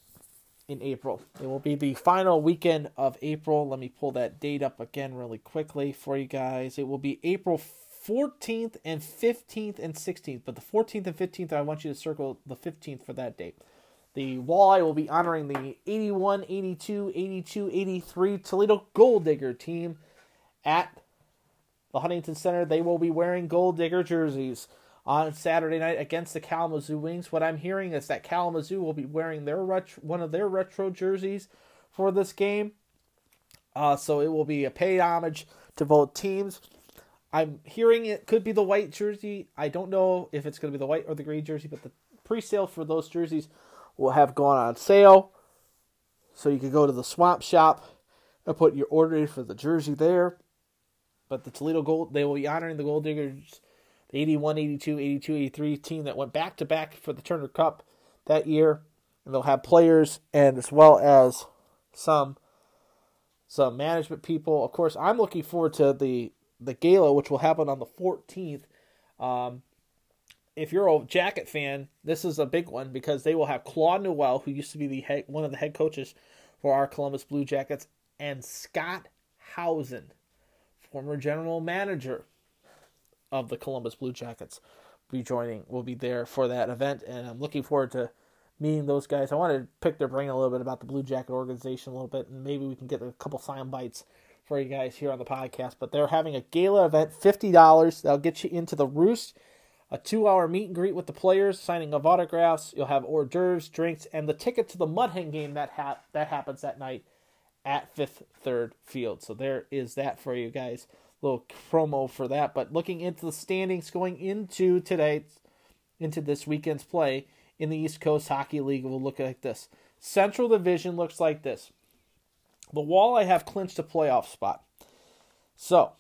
In April. It will be the final weekend of April. Let me pull that date up again really quickly for you guys. It will be April fourteenth and fifteenth and sixteenth. But the fourteenth and fifteenth, I want you to circle the fifteenth for that date. The Walleye will be honoring the eighty-one, eighty-two, eighty-two, eighty-three Toledo Gold Digger team at the Huntington Center. They will be wearing Gold Digger jerseys on Saturday night against the Kalamazoo Wings. What I'm hearing is that Kalamazoo will be wearing their retro, one of their retro jerseys for this game. Uh, so it will be a paid homage to both teams. I'm hearing it could be the white jersey. I don't know if it's going to be the white or the gray jersey, but the pre-sale for those jerseys will have gone on sale. So you can go to the Swamp Shop and put your order in for the jersey there. But the Toledo Gold, they will be honoring the Gold Diggers, the eighty-one, eighty-two, eighty-two, eighty-three team that went back-to-back for the Turner Cup that year. And they'll have players and as well as some some management people. Of course, I'm looking forward to the, the gala, which will happen on the fourteenth. Um, if you're a Jacket fan, this is a big one because they will have Claude Noel, who used to be the head, one of the head coaches for our Columbus Blue Jackets, and Scott Housen, former general manager of the Columbus Blue Jackets, be joining, will be there for that event, and I'm looking forward to meeting those guys. I want to pick their brain a little bit about the Blue Jacket organization a little bit, and maybe we can get a couple sound bites for you guys here on the podcast. But they're having a gala event, fifty dollars. That'll get you into the Roost, a two-hour meet and greet with the players, signing of autographs. You'll have hors d'oeuvres, drinks, and the ticket to the Mud Hen game that ha- that happens that night at Fifth Third Field. So there is that for you guys. Little promo for that. But looking into the standings going into today, into this weekend's play in the East Coast Hockey League, will look like this. Central Division looks like this. The Walleye have clinched a playoff spot. So,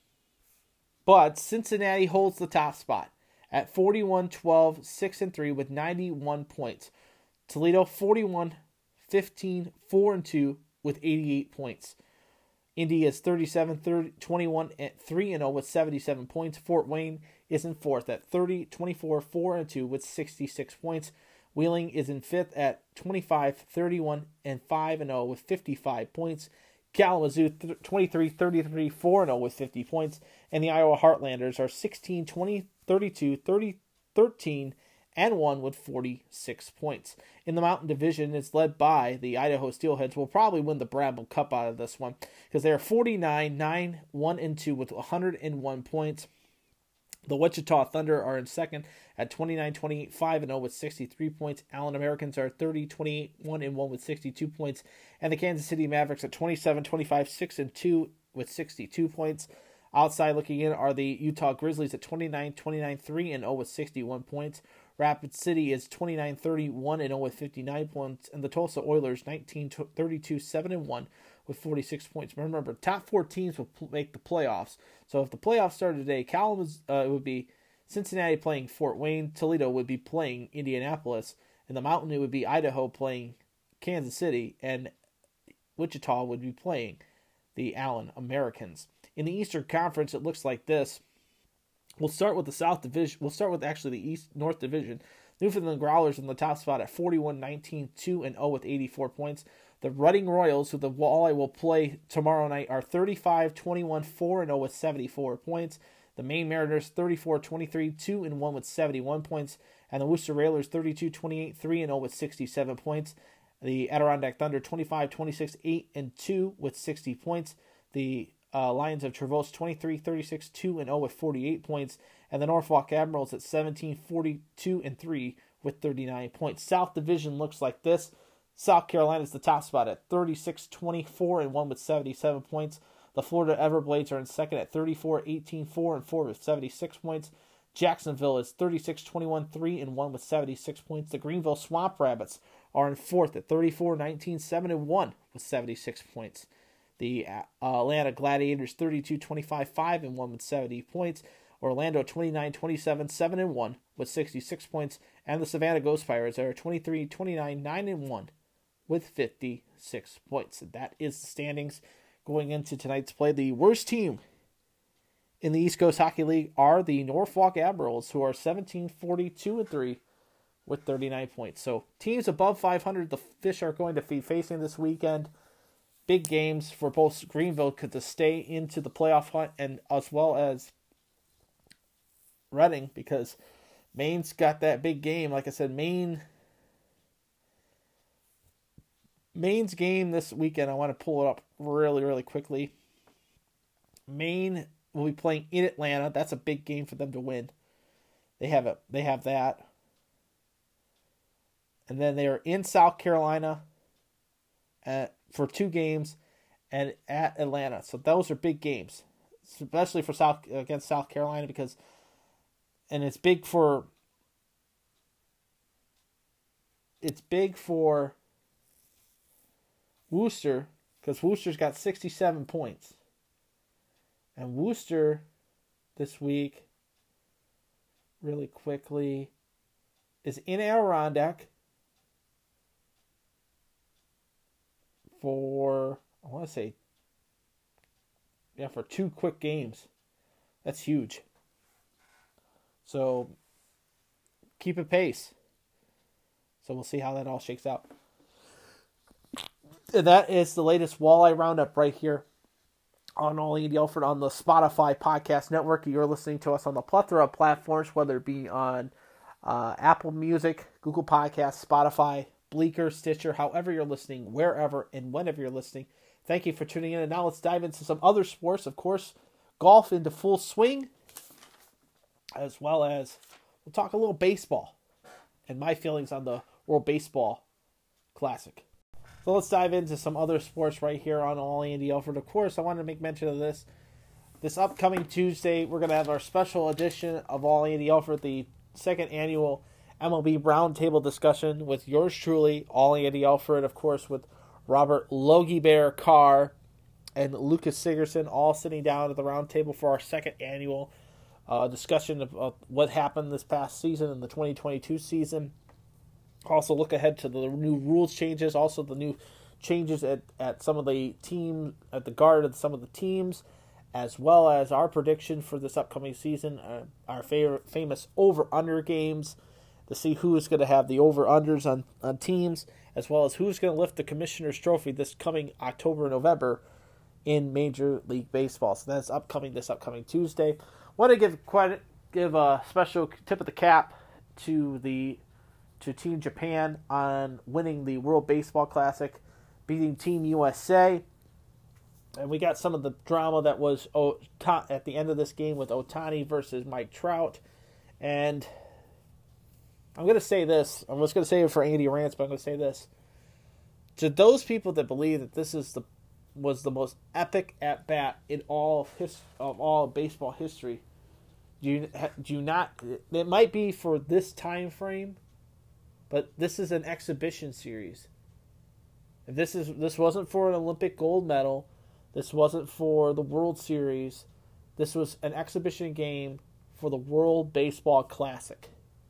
but Cincinnati holds the top spot at forty-one, twelve, six and three with ninety-one points. Toledo forty-one, fifteen, four and two with eighty-eight points. Indy is thirty-seven, thirty, twenty-one, three and oh with seventy-seven points. Fort Wayne is in fourth at thirty, twenty-four, four and two with sixty-six points. Wheeling is in fifth at twenty-five, thirty-one, and five and oh with fifty-five points. Kalamazoo twenty-three, thirty-three, four and oh with fifty points. And the Iowa Heartlanders are sixteen, twenty, thirty-two, thirty, thirteen, and one with forty-six points. In the Mountain Division, it's led by the Idaho Steelheads. Will probably win the Bramble Cup out of this one because they are forty-nine, nine, one, and two with one hundred one points. The Wichita Thunder are in second at twenty-nine, twenty-eight, five and oh with sixty-three points. Allen Americans are thirty, twenty-eight, one and one with sixty-two points. And the Kansas City Mavericks at twenty-seven, twenty-five, six and two with sixty-two points. Outside looking in are the Utah Grizzlies at twenty-nine, twenty-nine, three and oh with sixty-one points. Rapid City is twenty-nine, thirty, one and oh with fifty-nine points. And the Tulsa Oilers nineteen, thirty-two, seven and one with forty-six points. Remember, top four teams will make the playoffs. So if the playoffs started today, Kalamazoo uh, it would be Cincinnati playing Fort Wayne, Toledo would be playing Indianapolis, and the Mountain it would be Idaho playing Kansas City, and Wichita would be playing the Allen Americans. In the Eastern Conference, it looks like this. We'll start with the South Division. We'll start with actually the East North Division. Newfoundland Growlers in the top spot at forty-one, nineteen, two and oh with eighty-four points. The Reading Royals, who the Walleye will play tomorrow night, are thirty-five, twenty-one, four and oh with seventy-four points. The Maine Mariners, thirty-four, twenty-three, two and one with seventy-one points. And the Worcester Railers, thirty-two, twenty-eight, three and oh with sixty-seven points. The Adirondack Thunder, twenty-five, twenty-six, eight and two with sixty points. The uh, Lions of Traverse, twenty-three, thirty-six, two and oh with forty-eight points. And the Norfolk Admirals at seventeen, forty-two and three with thirty-nine points. South Division looks like this. South Carolina is the top spot at thirty-six, twenty-four and one with seventy-seven points. The Florida Everblades are in second at thirty-four, eighteen, four and four with seventy-six points. Jacksonville is thirty-six, twenty-one, three and one with seventy-six points. The Greenville Swamp Rabbits are in fourth at thirty-four, nineteen, seven and one with seventy-six points. The uh, Atlanta Gladiators thirty-two, twenty-five, five and one with seventy points. Orlando twenty-nine, twenty-seven, seven and one with sixty-six points. And the Savannah Ghost Pirates are twenty-three, twenty-nine, nine and one with fifty-six points. And that is the standings going into tonight's play. The worst team in the East Coast Hockey League are the Norfolk Admirals, who are seventeen, forty-two and three with thirty-nine points. So teams above five hundred, the Fish are going to be facing this weekend. Big games for both Greenville to stay into the playoff hunt, and as well as Reading, because Maine's got that big game. Like I said, Maine Maine's game this weekend, I want to pull it up really, really quickly. Maine will be playing in Atlanta. That's a big game for them to win. They have it. They have that. And then they are in South Carolina at, for two games and at Atlanta. So those are big games, especially for South against South Carolina, because and it's big for it's big for Worcester, because Worcester's got sixty-seven points. And Worcester this week, really quickly, is in Adirondack for, I want to say, yeah, for two quick games. That's huge. So, keep it pace. So we'll see how that all shakes out. That is the latest Walleye Roundup right here on All Andy Alford on the Spotify Podcast Network. You're listening to us on the plethora of platforms, whether it be on uh, Apple Music, Google Podcasts, Spotify, Bleaker, Stitcher, however you're listening, wherever and whenever you're listening. Thank you for tuning in. And now let's dive into some other sports. Of course, golf into full swing, as well as we'll talk a little baseball and my feelings on the World Baseball Classic. So let's dive into some other sports right here on All Andy Alford. Of course, I wanted to make mention of this. This upcoming Tuesday, we're going to have our special edition of All Andy Alford, the second annual M L B Roundtable discussion with yours truly, All Andy Alford, of course, with Robert Logie Bear Carr and Lucas Sigerson, all sitting down at the round table for our second annual uh, discussion of uh, what happened this past season in the twenty twenty-two season. Also look ahead to the new rules changes, also the new changes at, at some of the team, at the guard of some of the teams, as well as our prediction for this upcoming season, uh, our favorite, famous over-under games, to see who's going to have the over-unders on, on teams, as well as who's going to lift the Commissioner's Trophy this coming October and November in Major League Baseball. So that's upcoming this upcoming Tuesday. Want to give quite give a special tip of the cap to the to Team Japan on winning the World Baseball Classic, beating Team U S A. And we got some of the drama that was at the end of this game with Ohtani versus Mike Trout. And I'm going to say this. I was going to say it for Andy Rants, but I'm going to say this. To those people that believe that this is the was the most epic at bat in all of, his, of all of baseball history, do you do you not? It might be for this time frame, but this is an exhibition series. If this is this wasn't for an Olympic gold medal, this wasn't for the World Series. This was an exhibition game for the World Baseball Classic.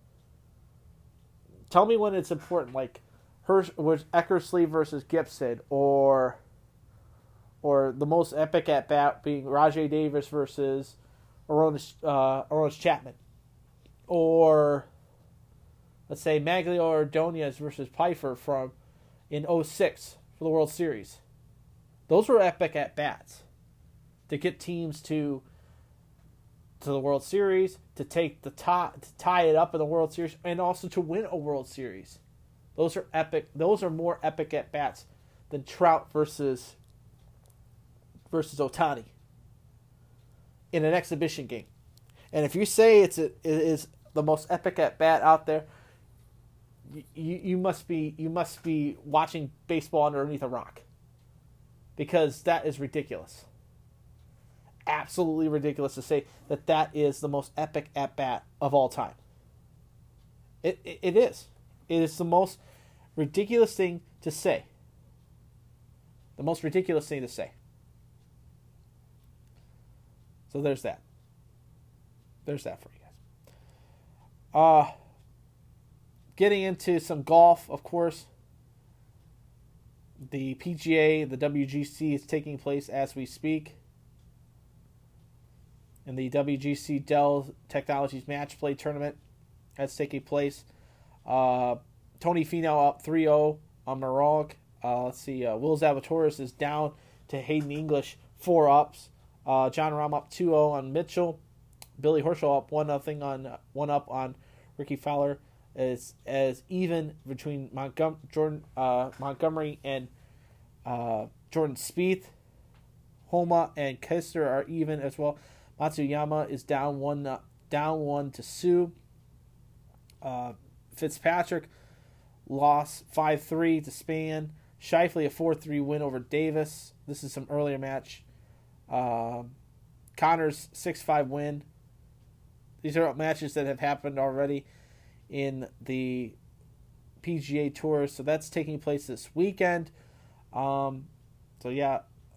Tell me when it's important, like Hirsch was Eckersley versus Gibson, or or the most epic at bat being Rajai Davis versus Aroldis, uh, Aroldis Chapman, or let's say Magglio Ordonez versus Pfeiffer from in oh six for the World Series. Those were epic at bats to get teams to to the World Series, to take the tie, to tie it up in the World Series, and also to win a World Series. Those are epic. Those are more epic at bats than Trout versus versus Ohtani in an exhibition game. And if you say it's a, it is the most epic at bat out there, you you must be you must be watching baseball underneath a rock, because that is ridiculous. Absolutely ridiculous to say that that is the most epic at bat of all time. It, it it is. It is the most ridiculous thing to say. The most ridiculous thing to say. So there's that. There's that for you guys. Uh, getting into some golf, of course. The P G A, the W G C is taking place as we speak. And the W G C Dell Technologies Match Play Tournament that's taking place. Uh, Tony Finau up three oh on Morog. Uh, let's see. Uh, Will Zalatoris is down to Hayden English, four ups. Uh, John Rahm up two oh on Mitchell. Billy Horschel up one nothing on uh, one up on Ricky Fowler. As as even between Montgom- Jordan uh, Montgomery and uh, Jordan Spieth. Homa and Kessler are even as well. Matsuyama is down one uh, down one to Sue. Uh, Fitzpatrick lost five three to Span. Scheifele a four three win over Davis. This is some earlier match. Uh, Connors six five win. These are matches that have happened already in the P G A Tour, so that's taking place this weekend. Um, so yeah,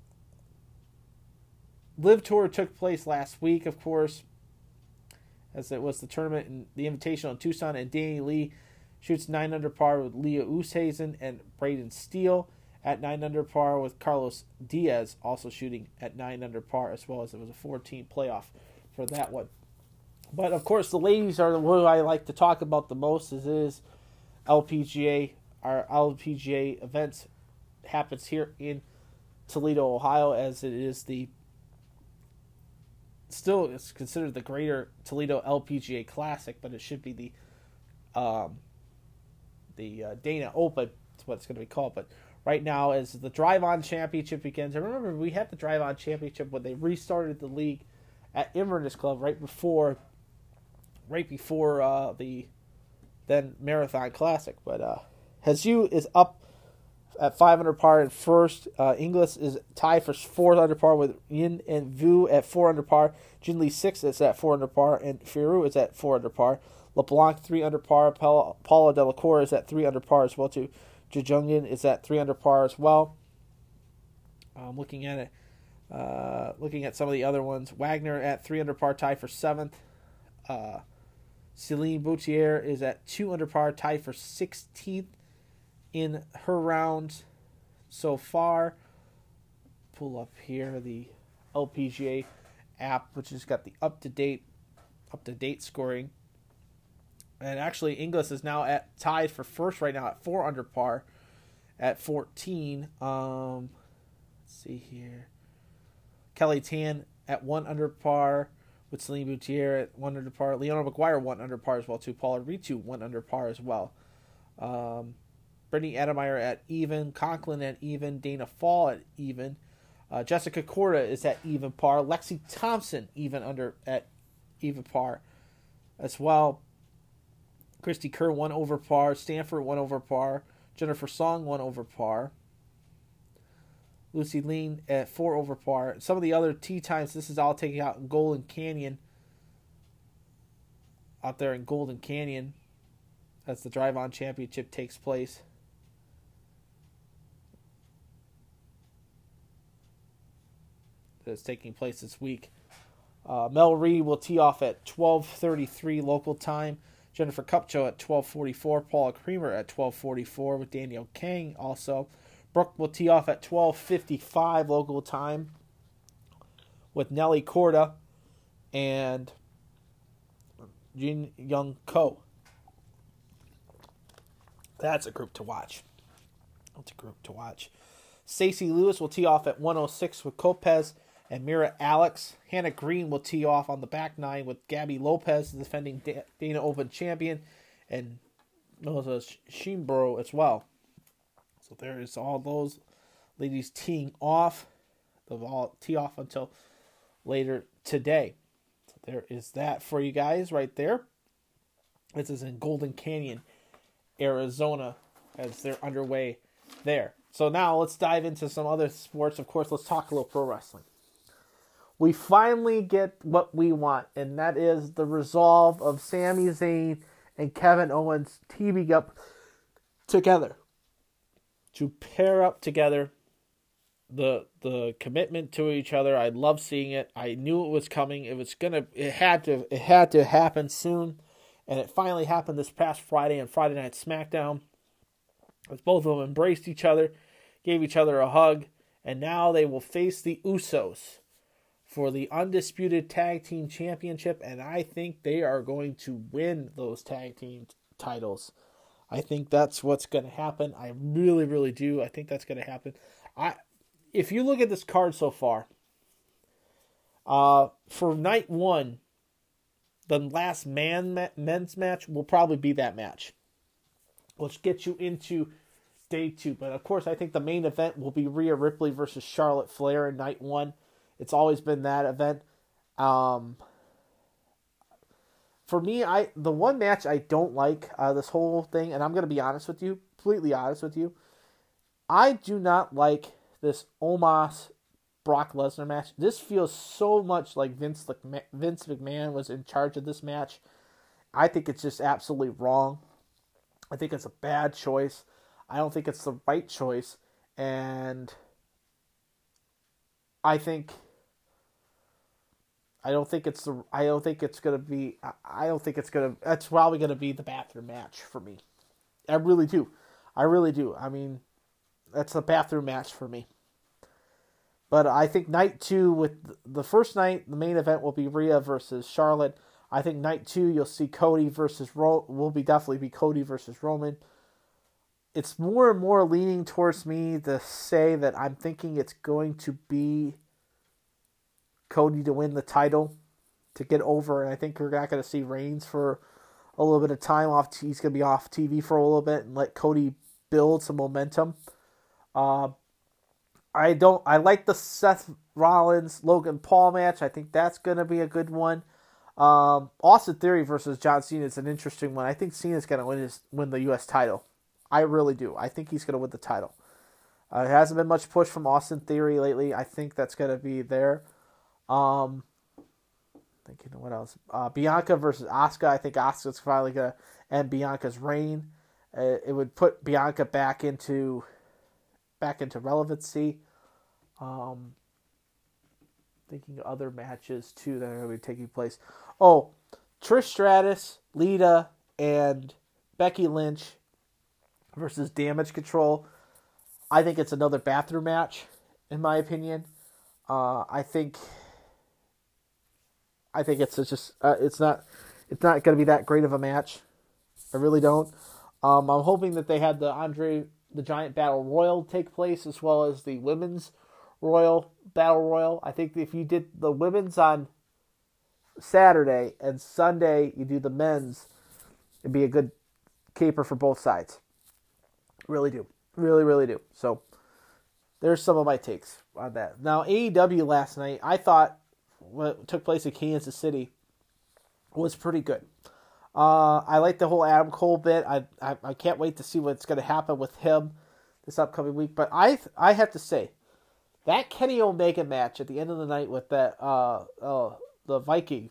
Live Tour took place last week, of course, as it was the tournament in the Invitational in Tucson, and Danny Lee shoots nine under par with Leah Oosthuizen and Braden Steele at nine under par, with Carlos Diaz also shooting at nine under par, as well as it was a four-team playoff for that one. But of course, the ladies are what I like to talk about the most. As is L P G A. Our L P G A events happens here in Toledo, Ohio, as it is the still it's considered the Greater Toledo L P G A Classic, but it should be the um, the uh, Dana Open. That's what it's going to be called. But right now, as the Drive On Championship begins, I remember we had the Drive On Championship when they restarted the league at Inverness Club right before, right before uh, the then Marathon Classic. But uh, Jesus is up at five under par in first. Uh, Inglis is tied for fourth under par with Yin and Vu at four under par. Jin Lee six is at four under par, and Firu is at four under par. LeBlanc three under par. Paula Delacour is at three under par as well too. Jejungan is at three under par as well. Um, looking at it, uh, looking at some of the other ones, Wagner at three under par, tied for seventh. Uh, Celine Boutier is at two under par, tied for sixteenth in her round so far. Pull up here the L P G A app, which has got the up to date, up to date scoring. And actually, Inglis is now at tied for first right now at four under par at fourteen. Um, let's see here. Kelly Tan at one under par with Celine Boutier at one under par. Leona McGuire one under par as well too. Paula Ritu one under par as well. Um, Brittany Ademeyer at even. Conklin at even. Dana Fall at even. Uh, Jessica Korda is at even par. Lexi Thompson even under at even par as well. Christy Kerr one over par. Stanford one over par. Jennifer Song one over par. Lucy Lean at four over par. Some of the other tee times, this is all taking out in Golden Canyon. Out there in Golden Canyon. As the Drive-On Championship takes place. That's taking place this week. Uh, Mel Reed will tee off at twelve thirty-three local time. Jennifer Kupcho at twelve forty-four. Paula Creamer at twelve forty-four with Danielle Kang also. Brooke will tee off at twelve fifty-five local time with Nelly Korda and Jin Young Ko. That's a group to watch. That's a group to watch. Stacey Lewis will tee off at one oh six with Lopez and Mira Alex. Hannah Green will tee off on the back nine with Gabby Lopez, the defending Dana Open champion, and Melissa Schembro as well. So there is all those ladies teeing off. They'll all tee off until later today. So there is that for you guys right there. This is in Golden Canyon, Arizona, as they're underway there. So now let's dive into some other sports. Of course, let's talk a little pro wrestling. We finally get what we want, and that is the resolve of Sami Zayn and Kevin Owens teaming up together. To pair up together, the the commitment to each other. I love seeing it. I knew it was coming. It was gonna. It had to. It had to happen soon, and it finally happened this past Friday on Friday Night SmackDown. As both of them embraced each other, gave each other a hug, and now they will face the Usos for the Undisputed Tag Team Championship, and I think they are going to win those tag team titles. I think that's what's going to happen. I really, really do. I think that's going to happen. I, if you look at this card so far, uh, for night one, the last man ma- men's match will probably be that match, which gets you into day two. But of course, I think the main event will be Rhea Ripley versus Charlotte Flair in night one. It's always been that event. Um, for me, I the one match I don't like uh, this whole thing, and I'm going to be honest with you, completely honest with you, I do not like this Omos Brock Lesnar match. This feels so much like Vince Vince McMahon was in charge of this match. I think it's just absolutely wrong. I think it's a bad choice. I don't think it's the right choice, and I think. I don't think it's the. I don't think it's gonna be. I don't think it's gonna. That's probably gonna be the bathroom match for me. I really do. I really do. I mean, that's the bathroom match for me. But I think night two, with the first night, the main event will be Rhea versus Charlotte. I think night two, you'll see Cody versus Ro. Will be definitely be Cody versus Roman. It's more and more leaning towards me to say that I'm thinking it's going to be Cody to win the title, to get over, and I think we're not going to see Reigns for a little bit of time off. He's going to be off T V for a little bit and let Cody build some momentum. Uh, I don't. I like the Seth Rollins Logan Paul match. I think that's going to be a good one. Um, Austin Theory versus John Cena is an interesting one. I think Cena's going to win his win the U S title. I really do. I think he's going to win the title. Uh, it hasn't been much push from Austin Theory lately. I think that's going to be there. Um, thinking of what else? Uh, Bianca versus Asuka. I think Asuka's finally gonna end Bianca's reign. Uh, it would put Bianca back into back into relevancy. Um, thinking of other matches too that are going to be taking place. Oh, Trish Stratus, Lita, and Becky Lynch versus Damage Control. I think it's another bathroom match, in my opinion. Uh, I think. I think it's just uh, it's not it's not going to be that great of a match. I really don't. Um, I'm hoping that they had the Andre the Giant Battle Royal take place as well as the Women's Royal Battle Royal. I think if you did the women's on Saturday and Sunday you do the men's, it'd be a good caper for both sides. Really do. Really, really do. So there's some of my takes on that. Now, A E W last night, I thought what took place in Kansas City was pretty good. Uh, I like the whole Adam Cole bit. I, I I can't wait to see what's going to happen with him this upcoming week. But I I have to say, that Kenny Omega match at the end of the night with that uh, uh the Viking,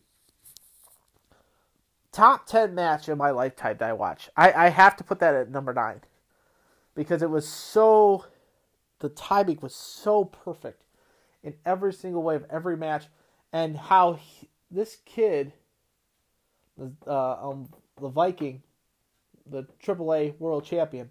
top ten match in my lifetime that I watched. I, I have to put that at number nine. Because it was so, the timing was so perfect in every single way of every match. And how he, this kid, the, uh, um, the Viking, the triple A world champion,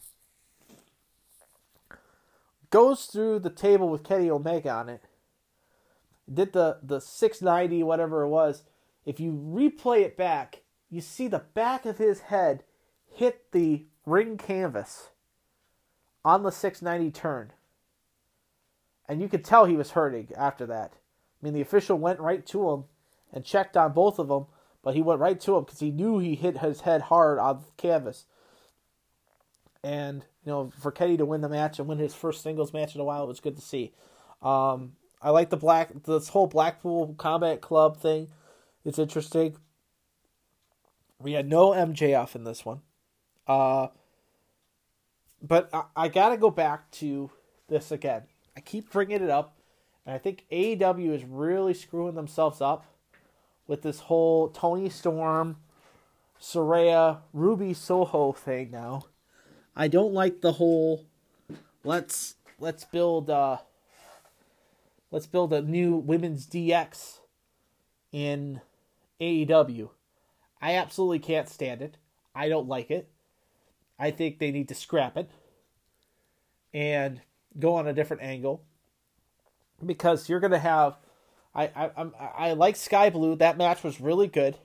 goes through the table with Kenny Omega on it. Did the, the six ninety, whatever it was. If you replay it back, you see the back of his head hit the ring canvas on the six ninety turn. And you could tell he was hurting after that. I mean, the official went right to him and checked on both of them, but he went right to him because he knew he hit his head hard on the canvas. And, you know, for Kenny to win the match and win his first singles match in a while, it was good to see. Um, I like the black, this whole Blackpool Combat Club thing. It's interesting. We had no M J F in this one. Uh... But I, I got to go back to this again. I keep bringing it up, and I think A E W is really screwing themselves up with this whole Toni Storm, Saraya, Ruby Soho thing now. I don't like the whole let's let's build uh, let's build a new women's D X in A E W. I absolutely can't stand it. I don't like it. I think they need to scrap it and go on a different angle because you're going to have. I I I'm, I like Sky Blue. That match was really good,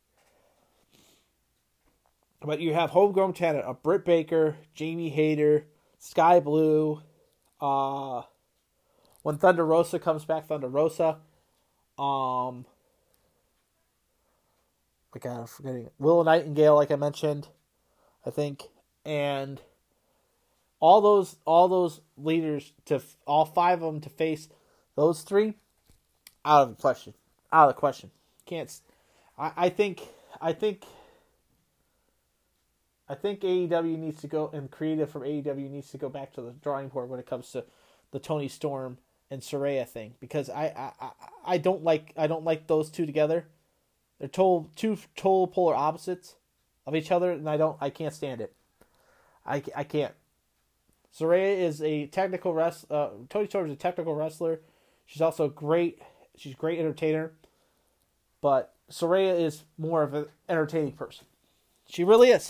but you have homegrown talent of Britt Baker, Jamie Hayter, Sky Blue. Uh, when Thunder Rosa comes back, Thunder Rosa. Um, I got I'm forgetting Willow Nightingale, like I mentioned. I think. And all those all those leaders, to all five of them to face those three, out of the question. Out of the question. Can't. I, I think. I think. I think A E W needs to go, and creative from A E W needs to go back to the drawing board when it comes to the Toni Storm and Saraya thing, because I I, I don't like I don't like those two together. They're total two total polar opposites of each other, and I don't I can't stand it. I, I can't. Saraya is a technical wrestler. Uh, Toni Storm is a technical wrestler. She's also great. She's a great entertainer. But Saraya is more of an entertaining person. She really is.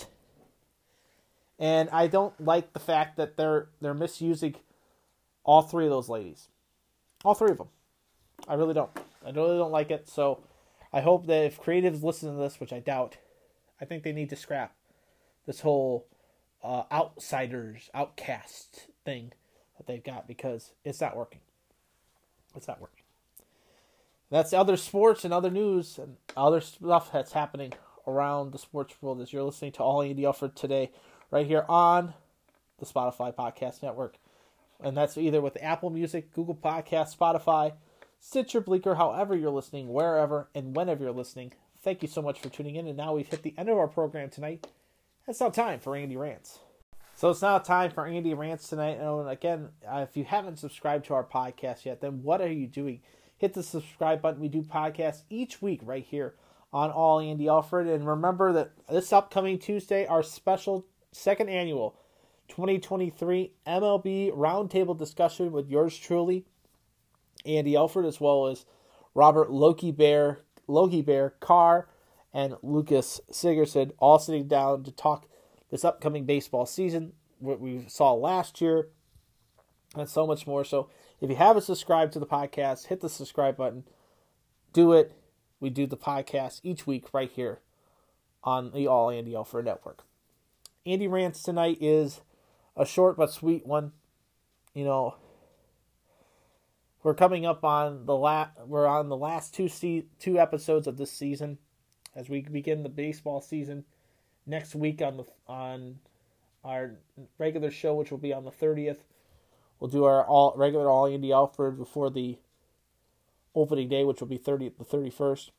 And I don't like the fact that they're they're misusing all three of those ladies. All three of them. I really don't. I really don't like it. So I hope that if creatives listen to this, which I doubt, I think they need to scrap this whole Uh, outsiders, outcast thing that they've got, because it's not working. It's not working. That's other sports and other news and other stuff that's happening around the sports world as you're listening to All Indie Offered today, right here on the Spotify Podcast Network. And that's either with Apple Music, Google Podcasts, Spotify, Stitcher, Bleaker, however you're listening, wherever and whenever you're listening. Thank you so much for tuning in. And now we've hit the end of our program tonight. It's now time for Andy Rants. So it's now time for Andy Rants tonight. And again, uh, if you haven't subscribed to our podcast yet, then what are you doing? Hit the subscribe button. We do podcasts each week right here on All Andy Alfred. And remember that this upcoming Tuesday, our special second annual twenty twenty-three M L B Roundtable discussion with yours truly, Andy Alfred, as well as Robert Loki Bear, Loki Bear Carr, and Lucas Sigerson, all sitting down to talk this upcoming baseball season, what we saw last year, and so much more. So if you haven't subscribed to the podcast, hit the subscribe button. Do it. We do the podcast each week right here on the All Andy Alford Network. Andy Rants tonight is a short but sweet one. You know, we're coming up on the la- we're on the last two se- two episodes of this season as we begin the baseball season next week on the on our regular show, which will be on the thirtieth. We'll do our all regular All Andy Alford before the opening day, which will be thirtieth, the thirty-first.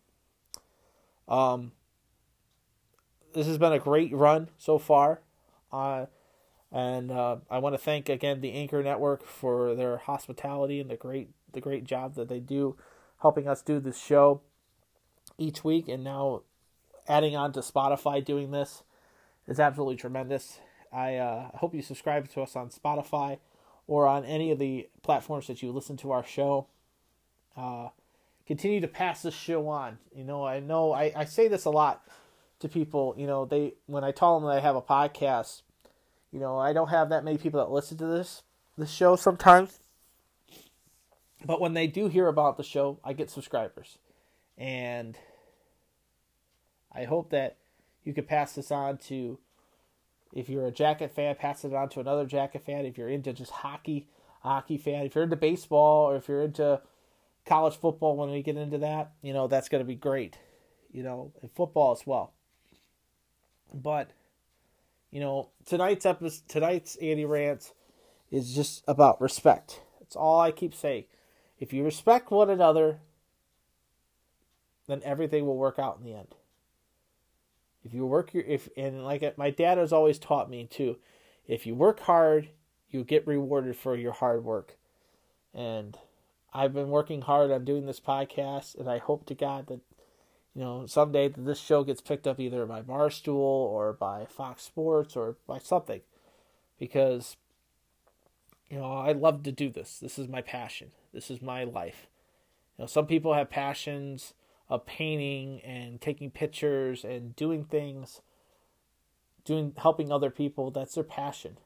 Um, this has been a great run so far. Uh, and uh, I want to thank again the Anchor Network for their hospitality and the great the great job that they do helping us do this show each week, and now adding on to Spotify doing this is absolutely tremendous. I uh, hope you subscribe to us on Spotify or on any of the platforms that you listen to our show. Uh, continue to pass this show on. You know, I know I, I say this a lot to people. You know, they when I tell them that I have a podcast, you know, I don't have that many people that listen to this this show sometimes. But when they do hear about the show, I get subscribers. And I hope that you could pass this on to, if you're a Jacket fan, pass it on to another Jacket fan. If you're into just hockey, hockey fan. If you're into baseball, or if you're into college football, when we get into that, you know, that's going to be great. You know, and football as well. But, you know, tonight's episode, tonight's Andy Rants is just about respect. That's all I keep saying. If you respect one another, then everything will work out in the end. If you work your, if and like my dad has always taught me too, if you work hard, you get rewarded for your hard work. And I've been working hard on doing this podcast, and I hope to God that, you know, someday that this show gets picked up either by Barstool or by Fox Sports or by something, because, you know, I love to do this. This is my passion. This is my life. You know, some people have passions of painting and taking pictures and doing things, doing helping other people. That's their passion.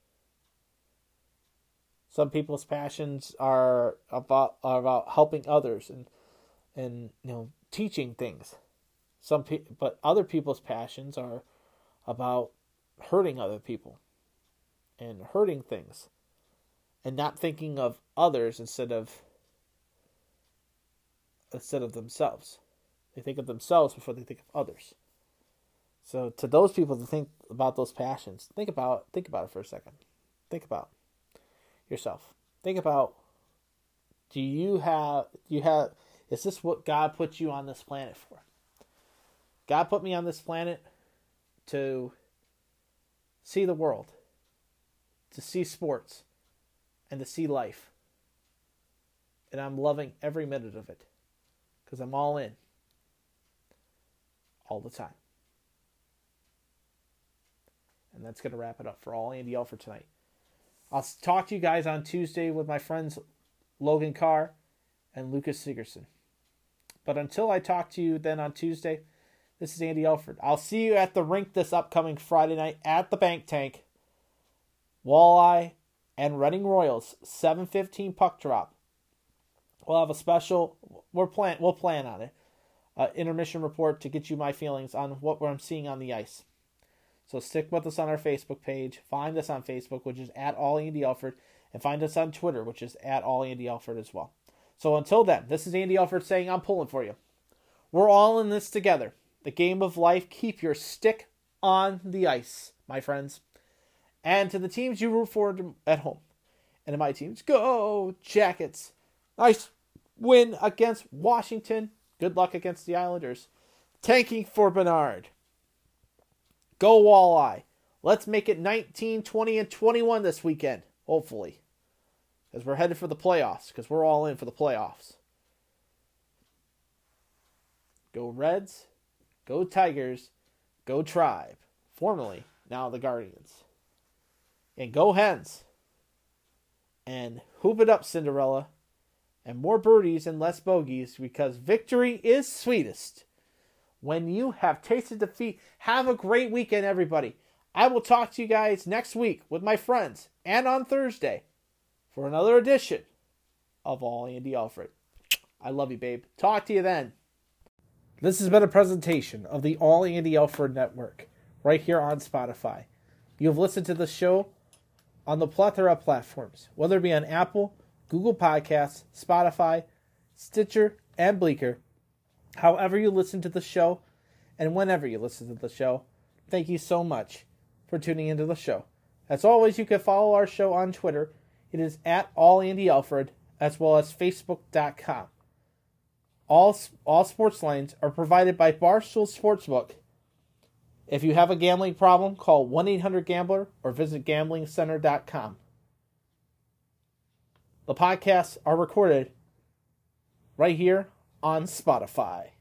Some people's passions are about are about helping others and and you know teaching things. Some pe- but other people's passions are about hurting other people and hurting things, and not thinking of others instead of instead of themselves. They think of themselves before they think of others. So to those people that think about those passions, think about think about it for a second. Think about yourself. Think about, do you have you have is this what God put you on this planet for? God put me on this planet to see the world, to see sports, and to see life. And I'm loving every minute of it, because I'm all in. All the time. And that's going to wrap it up for All Andy Alford tonight. I'll talk to you guys on Tuesday with my friends Logan Carr and Lucas Sigerson. But until I talk to you then on Tuesday, this is Andy Alford. I'll see you at the rink this upcoming Friday night at the Bank Tank. Walleye and Reading Royals, seven fifteen puck drop. We'll have a special, we're plan, we'll plan on it, uh, intermission report to get you my feelings on what I'm seeing on the ice. So stick with us on our Facebook page. Find us on Facebook, which is at All Andy Alford, and find us on Twitter, which is at All Andy Alford as well. So until then, this is Andy Alford saying I'm pulling for you. We're all in this together. The game of life. Keep your stick on the ice, my friends. And to the teams you root for at home, and to my teams, go Jackets! Nice win against Washington. Good luck against the Islanders. Tanking for Bernard. Go Walleye. Let's make it nineteen, twenty, and twenty-one this weekend, hopefully. Because we're headed for the playoffs, because we're all in for the playoffs. Go Reds. Go Tigers. Go Tribe. Formerly, now the Guardians. And go Hens. And hoop it up, Cinderella. And more birdies and less bogeys, because victory is sweetest when you have tasted defeat. Have a great weekend, everybody. I will talk to you guys next week with my friends and on Thursday for another edition of All Andy Alford. I love you, babe. Talk to you then. This has been a presentation of the All Andy Alford Network, right here on Spotify. You've listened to the show on the plethora of platforms, whether it be on Apple, Google Podcasts, Spotify, Stitcher, and Bleaker. However you listen to the show, and whenever you listen to the show, thank you so much for tuning into the show. As always, you can follow our show on Twitter. It is at All Andy Alford, as well as Facebook dot com. All, all sports lines are provided by Barstool Sportsbook. If you have a gambling problem, call one eight hundred gambler or visit gambling center dot com. The podcasts are recorded right here on Spotify.